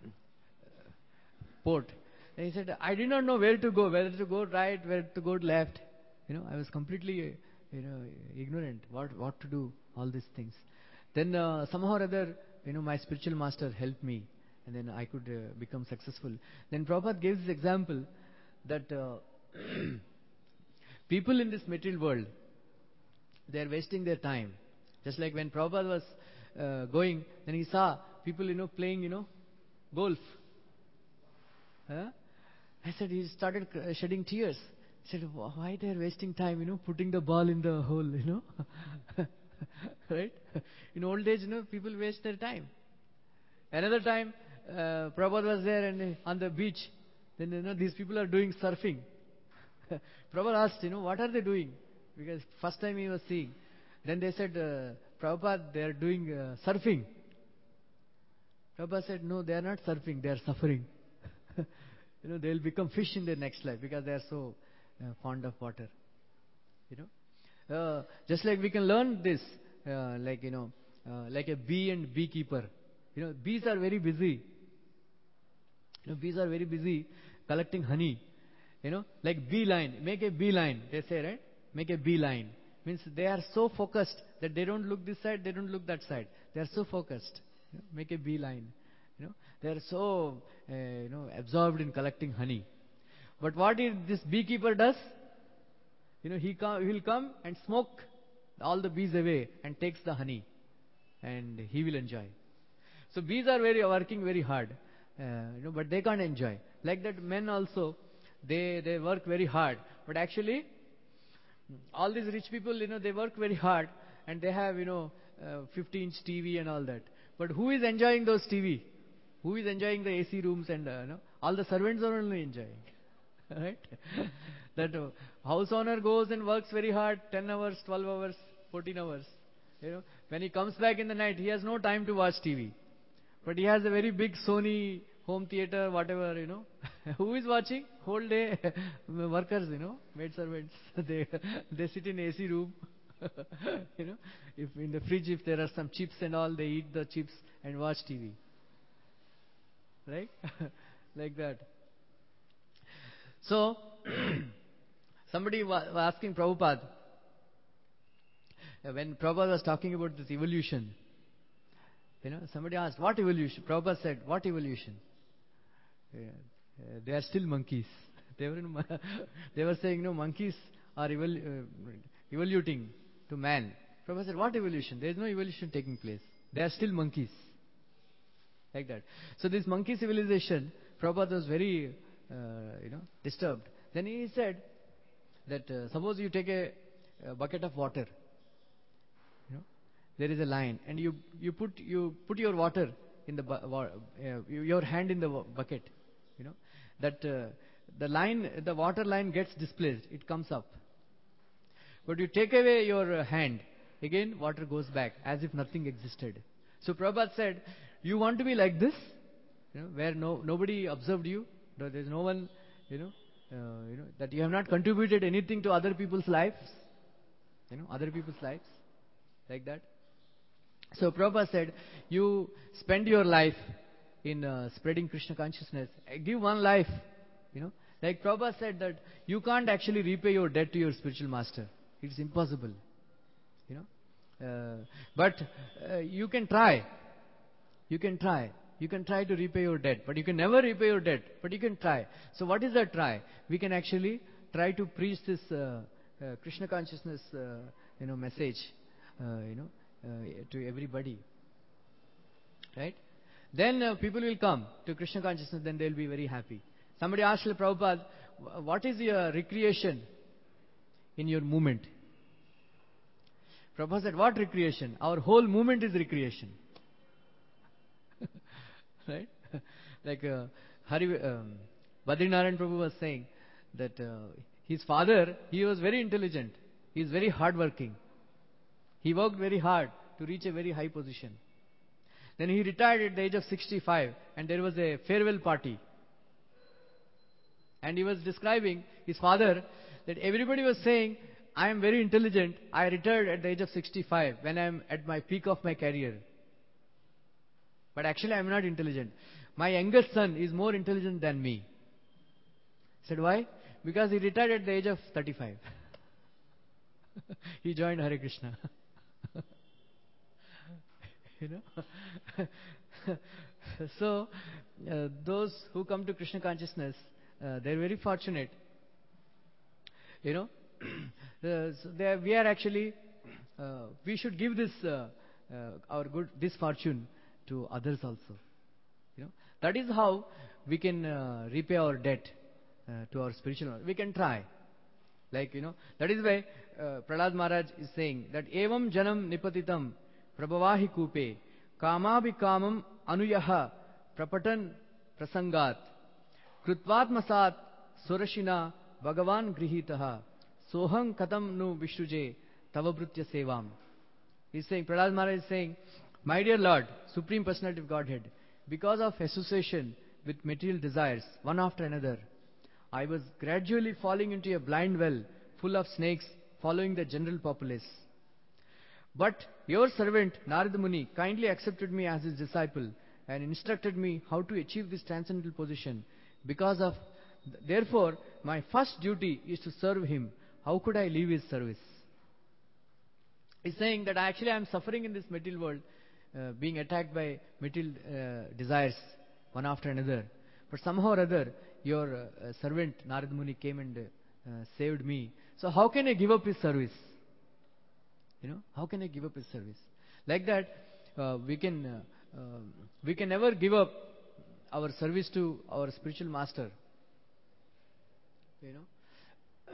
port, he said, I did not know where to go, whether to go right, where to go left. You know, I was completely, you know, ignorant what what to do, all these things. Then uh, somehow or other, you know, my spiritual master helped me, and then I could uh, become successful. Then Prabhupada gave this example that uh, people in this material world, they are wasting their time. Just like when Prabhupada was uh, going, then he saw people, you know, playing, you know, golf. Huh? I said, he started shedding tears. He said, why they are wasting time, you know, putting the ball in the hole, you know. Right? In old age, you know, people waste their time. Another time, uh, Prabhupada was there and uh, on the beach. Then, you know, these people are doing surfing. Prabhupada asked, you know, what are they doing? Because first time he was seeing. Then they said, uh, Prabhupada, they are doing uh, surfing. Prabhupada said, no, they are not surfing, they are suffering. You know, they will become fish in their next life because they are so uh, fond of water. You know, uh, just like we can learn this, uh, like, you know, uh, like a bee and beekeeper. You know, bees are very busy. You know, bees are very busy collecting honey. You know, like beeline, make a beeline, they say, right? Make a beeline. Means they are so focused that they don't look this side, they don't look that side. They are so focused. You know, make a beeline. You know, they are so, uh, you know, absorbed in collecting honey. But what is this beekeeper does? You know, he come, he will come and smoke all the bees away and takes the honey, and he will enjoy. So bees are very working very hard, uh, you know, but they can't enjoy. Like that, men also, they they work very hard, but actually, all these rich people, you know, they work very hard, and they have, you know, uh, fifty inch T V and all that. But who is enjoying those T V? Who is enjoying the A C rooms and, uh, you know, all the servants are only enjoying. Right? That uh, house owner goes and works very hard, ten hours, twelve hours, fourteen hours. You know, when he comes back in the night, he has no time to watch T V. But he has a very big Sony home theater, whatever, you know. Who is watching? Whole day, workers, you know, maid servants. They, they sit in A C room. You know, if in the fridge, if there are some chips and all, they eat the chips and watch T V. Right? Like that. So, somebody was asking Prabhupada, uh, when Prabhupada was talking about this evolution, you know, somebody asked, what evolution? Prabhupada said, what evolution? Yeah, uh, they are still monkeys. They were, they were saying, no, monkeys are evol- uh, evoluting to man. Prabhupada said, what evolution? There is no evolution taking place. They are still monkeys. Like that. So this monkey civilization, Prabhupada was very, uh, you know, disturbed. Then he said that uh, suppose you take a, a bucket of water, you know, there is a line, and you you put you put your water in the bu- wa- uh, your hand in the wa- bucket, you know, that uh, the line, the water line gets displaced, it comes up. But you take away your uh, hand, again water goes back as if nothing existed. So Prabhupada said, you want to be like this, you know, where no nobody observed you, there is no one, you know, uh, you know that you have not contributed anything to other people's lives, you know, other people's lives, like that. So Prabhupada said, you spend your life in uh, spreading Krishna consciousness. Give one life, you know. Like Prabhupada said that you can't actually repay your debt to your spiritual master. It's impossible, you know. Uh, but uh, you can try. You can try. You can try to repay your debt, but you can never repay your debt. But you can try. So what is that try? We can actually try to preach this uh, uh, Krishna consciousness, uh, you know, message, uh, you know, uh, to everybody. Right? Then uh, people will come to Krishna consciousness. Then they will be very happy. Somebody asked Srila Prabhupada, what is your recreation in your movement? Prabhupada said, what recreation? Our whole movement is recreation. Right? Like uh, Hari, um, Badrinarayan Prabhu was saying that uh, his father, he was very intelligent. He is very hardworking. He worked very hard to reach a very high position. Then he retired at the age of sixty-five, and there was a farewell party. And he was describing his father that everybody was saying, I am very intelligent. I retired at the age of sixty-five when I am at my peak of my career. But actually I am not intelligent. My youngest son is more intelligent than me. I said, why? Because he retired at the age of thirty-five. He joined Hare Krishna. You know. So, uh, those who come to Krishna consciousness, uh, they are very fortunate. You know. uh, so they are, we are actually, uh, we should give this, uh, uh, our good, this fortune to others also. You know, that is how we can uh, repay our debt uh, to our spiritual life. We can try. Like, you know, that is why uh, Prahlad Maharaj is saying that evam janam nipatitam prabhavahi kupe kamabhi kamam anuyaha prapatan prasangat krutvatmasat surashina bhagavan grihitaha soham katam nu vishruje tavabrutya sevam. He is saying, Prahlad Maharaj is saying, my dear Lord, Supreme Personality of Godhead, because of association with material desires, one after another, I was gradually falling into a blind well full of snakes, following the general populace. But your servant, Narada Muni, kindly accepted me as his disciple and instructed me how to achieve this transcendental position. Because of, therefore, my first duty is to serve him. How could I leave his service? He's saying that actually I am suffering in this material world, uh, being attacked by material uh, desires, one after another. But somehow or other, your uh, servant Narada Muni came and uh, saved me. So how can I give up his service? You know, how can I give up his service? Like that, uh, we can uh, uh, we can never give up our service to our spiritual master. You know,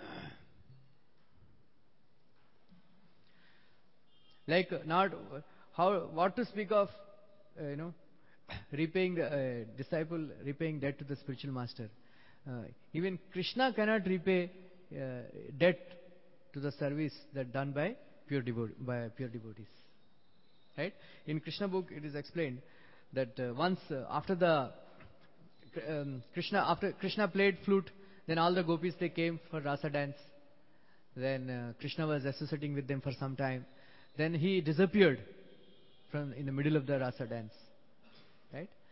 like uh, not how what to speak of, uh, you know, repaying the uh, disciple, repaying debt to the spiritual master. Uh, even Krishna cannot repay uh, debt to the service that done by pure devotee, by pure devotees. Right? In Krishna book, it is explained that uh, once uh, after the um, Krishna after Krishna played flute, then all the gopis they came for rasa dance. Then uh, Krishna was associating with them for some time. Then he disappeared from in the middle of the rasa dance. Right?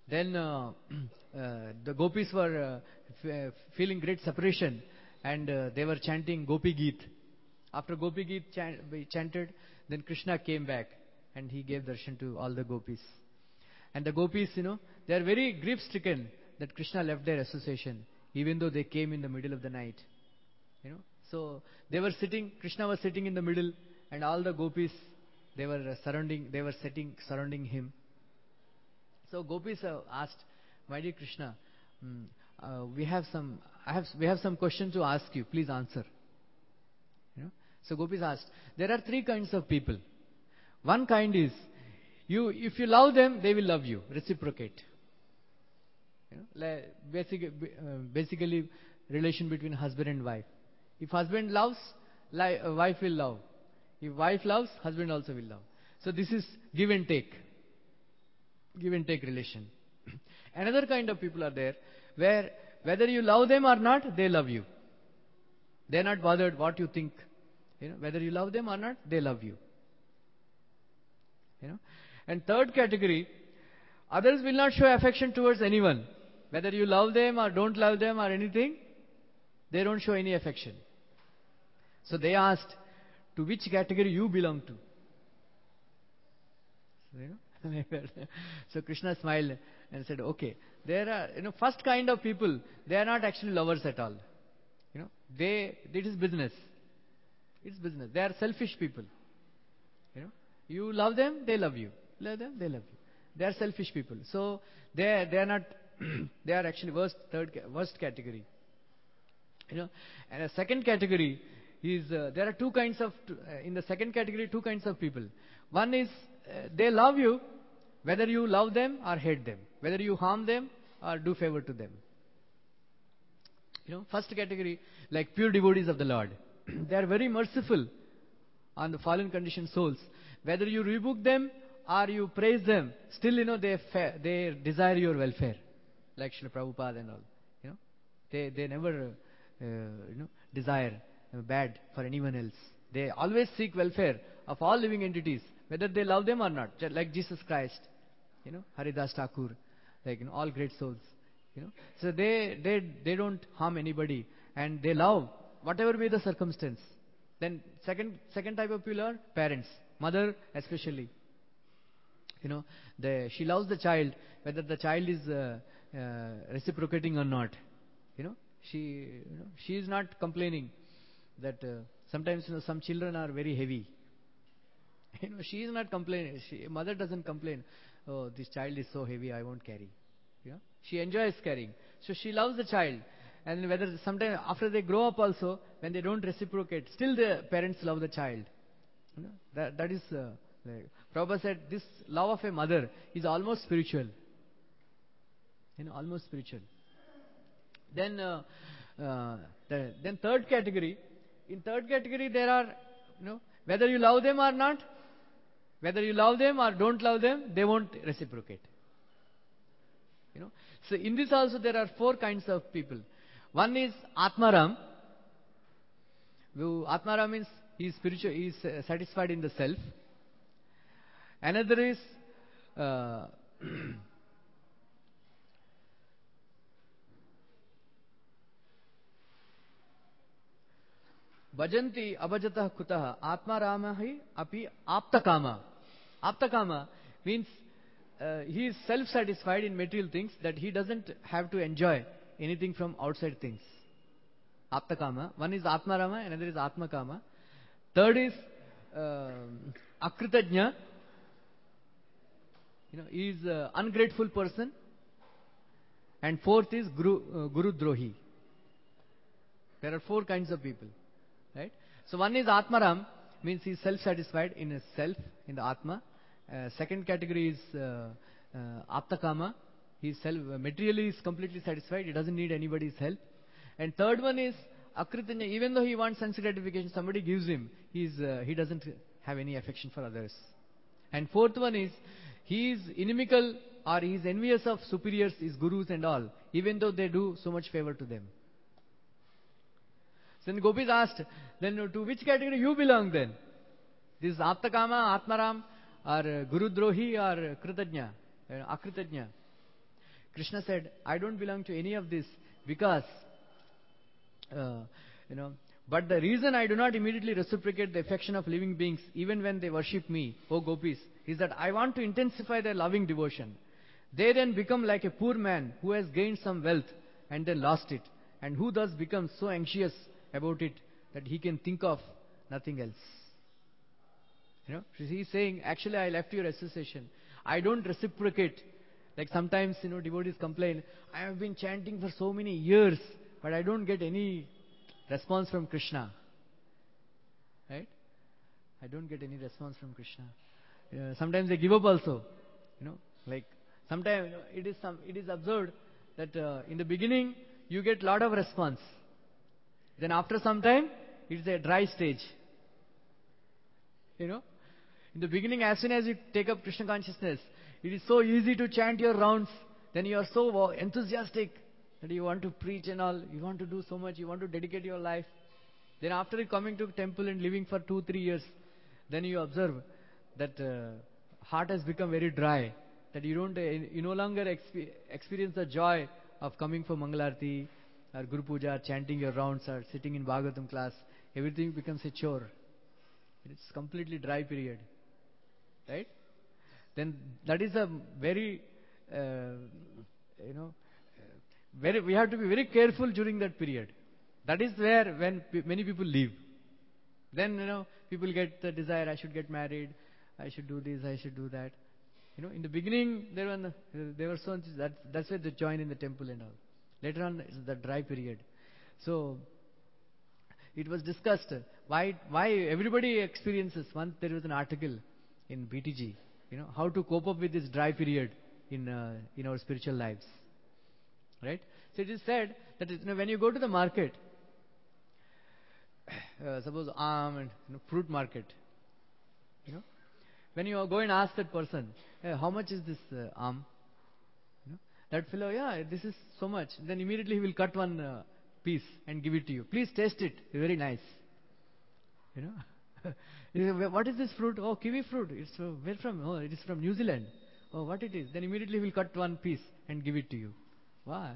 Then uh, uh, the gopis were uh, f- feeling great separation, and uh, they were chanting Gopi Geet. After Gopi Geet chant, we chanted, then Krishna came back and he gave darshan to all the gopis. And the gopis, you know, they are very grief-stricken that Krishna left their association, even though they came in the middle of the night. You know, so they were sitting. Krishna was sitting in the middle, and all the gopis, they were uh, surrounding. They were sitting surrounding him. So gopis uh, asked, "My dear Krishna, mm, uh, we have some. I have. We have some questions to ask you. Please answer." You know. So gopis asked, "There are three kinds of people. One kind is, you. If you love them, they will love you. Reciprocate. You know, like basic, uh, basically, relation between husband and wife. If husband loves, li- uh, wife will love. If wife loves, husband also will love. So this is give and take." Give and take relation. Another kind of people are there where whether you love them or not, they love you. They are not bothered what you think. You know, whether you love them or not, they love you. You know. And third category, others will not show affection towards anyone. Whether you love them or don't love them or anything, they don't show any affection. So they asked, to which category you belong to? You know. So Krishna smiled and said, "Okay, there are, you know, first kind of people, they are not actually lovers at all. You know, they, it is business. It's business. They are selfish people. You know, you love them, they love you. Love them, they love you. They are selfish people. So they, they are not, they are actually worst, third, worst category. You know, and a second category is, uh, there are two kinds of, uh, in the second category, two kinds of people. One is, uh, they love you, whether you love them or hate them, whether you harm them or do favor to them. You know, first category, like pure devotees of the Lord. They are very merciful on the fallen conditioned souls. Whether you rebuke them or you praise them, still, you know, they fa- they desire your welfare, like Srila Prabhupada and all. You know, they they never, uh, you know, desire uh, bad for anyone else. They always seek welfare of all living entities, whether they love them or not, like Jesus Christ, you know, Haridas Thakur, like, you know, all great souls, you know. So they, they, they don't harm anybody, and they love, whatever be the circumstance. Then second, second type of people are parents, mother especially. You know, the, she loves the child, whether the child is uh, uh, reciprocating or not. You know, she, you know, she is not complaining that uh, sometimes, you know, some children are very heavy. You know, she is not complaining. She, mother doesn't complain. Oh, this child is so heavy, I won't carry. You know, she enjoys carrying. So she loves the child. And whether sometimes after they grow up also, when they don't reciprocate, still the parents love the child. You know, that that is. Uh, like Prabhupada said, this love of a mother is almost spiritual. You know, almost spiritual. Then, uh, uh, the, then third category. In third category, there are, you know, whether you love them or not, whether you love them or don't love them, they won't reciprocate. You know. So in this also there are four kinds of people. One is Atmaram. Atmaram means he is spiritual, he is uh, satisfied in the self. Another is uh, Bhajanti abhajatah kutah atmaramahi api aptakama. Aptakama means uh, he is self-satisfied in material things, that he doesn't have to enjoy anything from outside things. Aptakama. One is Atmarama, another is Atmakama. Third is uh, Akritajna. You know, he is an ungrateful person. And fourth is Guru, uh, Guru Drohi. There are four kinds of people. Right? So one is Atmaram, means he is self-satisfied in his self, in the Atma. Uh, second category is uh, uh, Aptakama. He is self, uh, materially is completely satisfied. He doesn't need anybody's help. And third one is Akritanya. Even though he wants sense gratification, somebody gives him, he's, uh, he doesn't have any affection for others. And fourth one is, he is inimical or he is envious of superiors, his gurus and all, even though they do so much favor to them. So then Gopis asked, then to which category you belong then? This is Aptakama, Atmaram, or uh, Guru Drohi, or Kritajna, uh, Akritajna. Krishna said, I don't belong to any of this because, uh, you know, but the reason I do not immediately reciprocate the affection of living beings even when they worship me, O gopis, is that I want to intensify their loving devotion. They then become like a poor man who has gained some wealth and then lost it, and who thus becomes so anxious about it that he can think of nothing else. You know, he's saying, actually I left your association. I don't reciprocate. Like sometimes, you know, devotees complain, I have been chanting for so many years, but I don't get any response from Krishna. Right? I don't get any response from Krishna. Uh, sometimes they give up also. You know, like sometimes, you know, it is some, it is observed that uh, in the beginning you get lot of response. Then after some time, it's a dry stage. You know, in the beginning, as soon as you take up Krishna consciousness, it is so easy to chant your rounds. Then you are so enthusiastic that you want to preach and all. You want to do so much. You want to dedicate your life. Then after coming to temple and living for two, three years, then you observe that uh, heart has become very dry. That you don't, uh, you no longer exp- experience the joy of coming for Mangalarti or Guru Puja, chanting your rounds or sitting in Bhagavatam class. Everything becomes a chore. It's completely dry period. Right? Then that is a very, uh, you know, very, we have to be very careful during that period. That is where when p- many people leave. Then, you know, people get the desire, I should get married, I should do this, I should do that. You know, in the beginning, they were, they were so, that, that's why they join in the temple and all. Later on, it's the dry period. So, it was discussed, why, why everybody experiences, once there was an article in B T G, you know, how to cope up with this dry period in, uh, in our spiritual lives. Right? So it is said that, you know, when you go to the market, uh, suppose Aam and, you know, fruit market, you know, when you go and ask that person, hey, how much is this uh, Aam? You know, that fellow, yeah, this is so much. Then immediately he will cut one uh, piece and give it to you. Please taste it. It's very nice. You know. What is this fruit? Oh, kiwi fruit. It's uh, where from? Oh, it is from New Zealand. Oh, what it is? Then immediately he will cut one piece and give it to you. Why?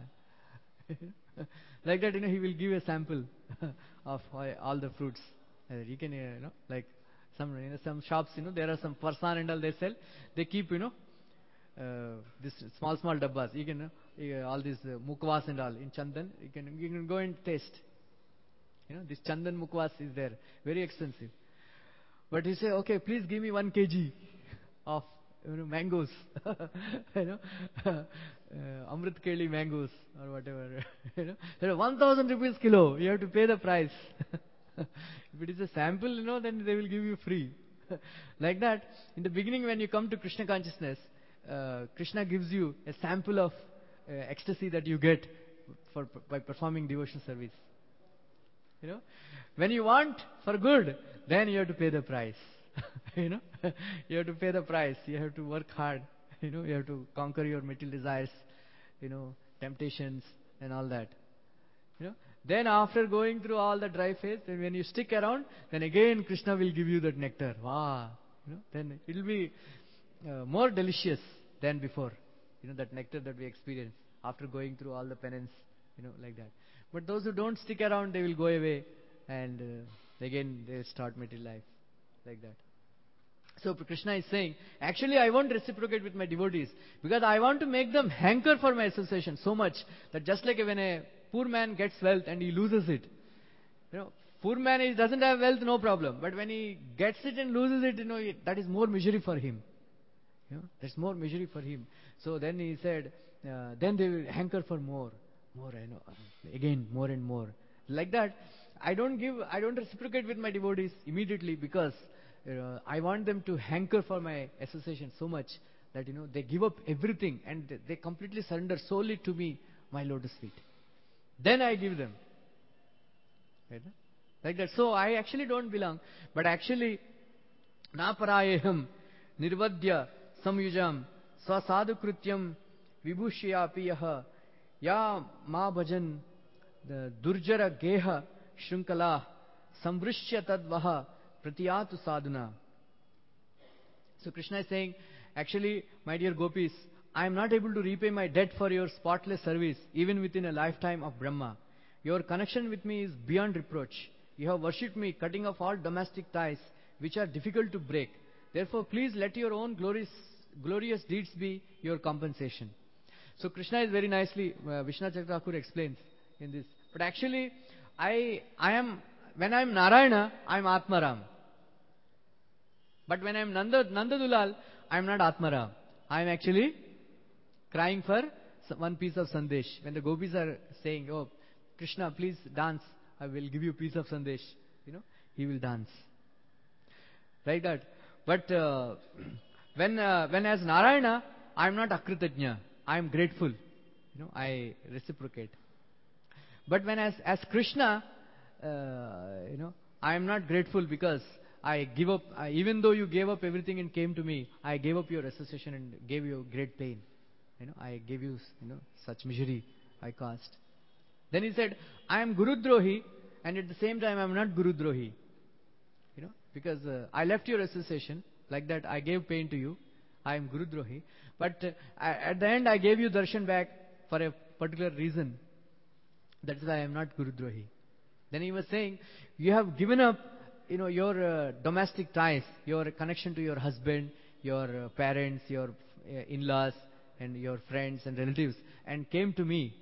Like that, you know, he will give a sample of all the fruits. Uh, you can, uh, you know, like some, you know, some shops, you know, there are some farsan and all they sell. They keep, you know, uh, this small, small dabbas. You can, you know, all these uh, mukwas and all in Chandan. You can, you can go and taste. You know, this Chandan mukwas is there. Very expensive. But you say, okay, please give me one kg of, you know, mangoes, you know, uh, Amrit Keli mangoes or whatever, you know, there are one thousand rupees kilo. You have to pay the price. If it is a sample, you know, then they will give you free. Like that, in the beginning, when you come to Krishna consciousness, uh, Krishna gives you a sample of uh, ecstasy that you get for by performing devotional service. You know, when you want for good, then you have to pay the price. You know, you have to pay the price. You have to work hard. You know, you have to conquer your material desires, you know, temptations and all that. You know, then after going through all the dry phase, then when you stick around, then again Krishna will give you that nectar. Wow! You know, then it will be uh, more delicious than before. You know, that nectar that we experience after going through all the penance. You know, like that. But those who don't stick around, they will go away, and uh, again they start material life, like that. So Krishna is saying, actually I won't reciprocate with my devotees, because I want to make them hanker for my association so much that just like when a poor man gets wealth and he loses it, you know, poor man is, doesn't have wealth, no problem, but when he gets it and loses it, you know, it, that is more misery for him. You know, that's more misery for him. So then he said, uh, then they will hanker for more, more, you know, again more and more. Like that, I don't give, I don't reciprocate with my devotees immediately, because you know, I want them to hanker for my association so much that, you know, they give up everything and they, they completely surrender solely to me, my lotus feet. Then I give them. Right? Like that. So I actually don't belong, but actually, na parayeham nirvadya samyujam swasadhu krityam vibhushyapi yaha ya ma bhajan the durjara geha shrunkala samvrishya tadvaha pratiyatu sadhuna. So Krishna is saying, actually, my dear gopis, I am not able to repay my debt for your spotless service, even within a lifetime of Brahma. Your connection with me is beyond reproach. You have worshipped me, cutting off all domestic ties, which are difficult to break. Therefore, please let your own glorious, glorious deeds be your compensation. So Krishna is very nicely, uh, Vishwanath Chakravarti Thakur explains in this. But actually, I, I am, when I am Narayana, I am Atmaram. But when I am Nanda, Nanda Dulal, I am not Atmaram. I am actually crying for one piece of sandesh. When the gopis are saying, oh, Krishna, please dance, I will give you a piece of sandesh. You know, he will dance. Like that. But uh, when uh, when as Narayana, I am not akritajna. I am grateful. You know, I reciprocate. But when as as Krishna, uh, you know, I am not grateful because I give up. I, even though you gave up everything and came to me, I gave up your association and gave you great pain. You know, I gave you, you know, such misery I caused. Then he said, I am Gurudrohi, and at the same time I am not Gurudrohi. You know, because uh, I left your association, like that I gave pain to you. I am Gurudrohi. But uh, I, at the end I gave you darshan back for a particular reason. That's why I am not Gurudrohi. Then he was saying, you have given up, you know, your uh, domestic ties, your connection to your husband, your uh, parents, your uh, in-laws, and your friends and relatives, and came to me.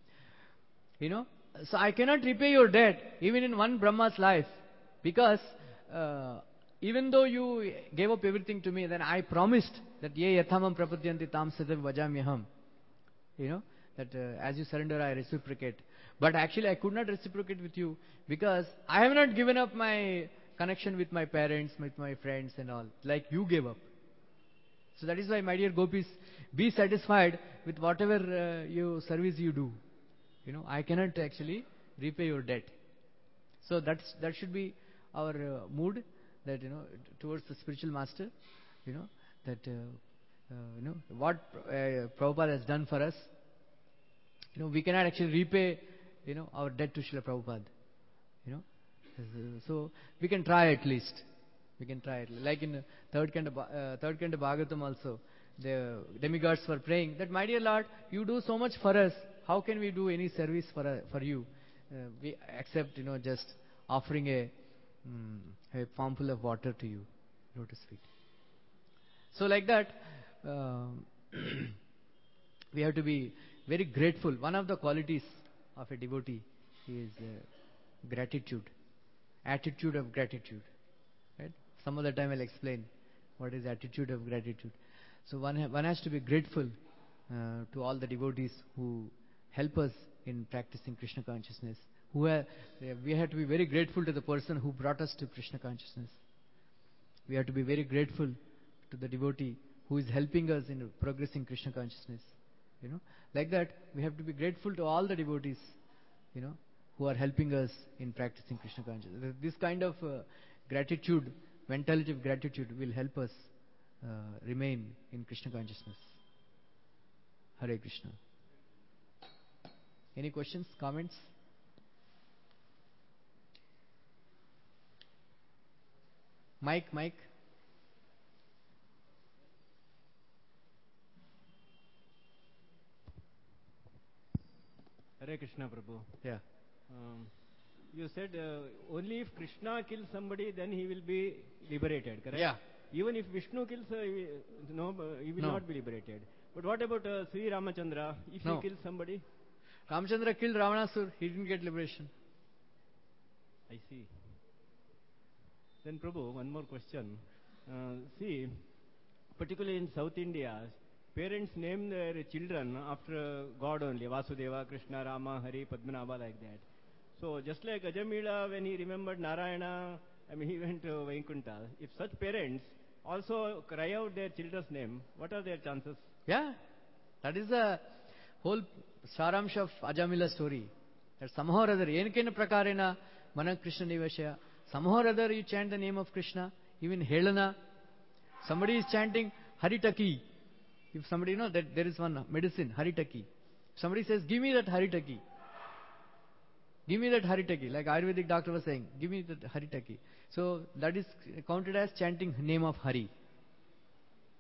You know, so I cannot repay your debt, even in one Brahma's life, because uh, even though you gave up everything to me, then I promised that ye yathamam prapadyanti tam sadav vajamyaham. You know, that uh, as you surrender, I reciprocate. But actually, I could not reciprocate with you because I have not given up my connection with my parents, with my friends, and all, like you gave up. So that is why, my dear gopis, be satisfied with whatever uh, you service you do. You know, I cannot actually repay your debt. So that's that should be our uh, mood, that, you know, towards the spiritual master. You know, that uh, uh, you know what uh, Prabhupada has done for us. You know, we cannot actually repay, you know, our debt to Srila Prabhupada. You know, so we can try at least. We can try it. Like in third Kanda, uh, third Kanda Bhagavatam also, the demigods were praying that, my dear Lord, you do so much for us. How can we do any service for uh, for you? Uh, we accept, you know, just offering a, um, a palmful of water to you, lotus feet. So like that, uh, we have to be very grateful. One of the qualities of a devotee is uh, gratitude, attitude of gratitude. Right? Some other time I'll explain what is attitude of gratitude. So one ha one has to be grateful uh, to all the devotees who help us in practicing Krishna consciousness. Who have, we have to be very grateful to the person who brought us to Krishna consciousness. We have to be very grateful to the devotee who is helping us in progressing Krishna consciousness. You know, like that, we have to be grateful to all the devotees, you know, who are helping us in practicing Krishna consciousness. This kind of uh, gratitude, mentality of gratitude will help us uh, remain in Krishna consciousness. Hare Krishna. Any questions, comments? Mike, Mike. Hare Krishna, Prabhu. Yeah. Um, you said uh, only if Krishna kills somebody, then he will be liberated, correct? Yeah. Even if Vishnu kills, uh, he, no, uh, he will No. not be liberated. But what about uh, Sri Ramachandra? If No. he kills somebody? Ramachandra killed Ravanasur, he didn't get liberation. I see. Then Prabhu, one more question. Uh, see, particularly in South India, parents name their children after God only, Vasudeva, Krishna, Rama, Hari, Padmanabha, like that. So just like Ajamila, when he remembered Narayana, I mean, he went to Vaikuntha. If such parents also cry out their children's name, what are their chances? Yeah, that is the whole saramsha of Ajamila story. That somehow or other, yenikena prakarena mana Krishna nivashaya, somehow or other you chant the name of Krishna, even Helana. Somebody is chanting Haritaki. If somebody, you know, that there is one medicine, Haritaki. Somebody says, give me that Haritaki. Give me that Haritaki. Like Ayurvedic doctor was saying, give me that Haritaki. So that is counted as chanting name of Hari.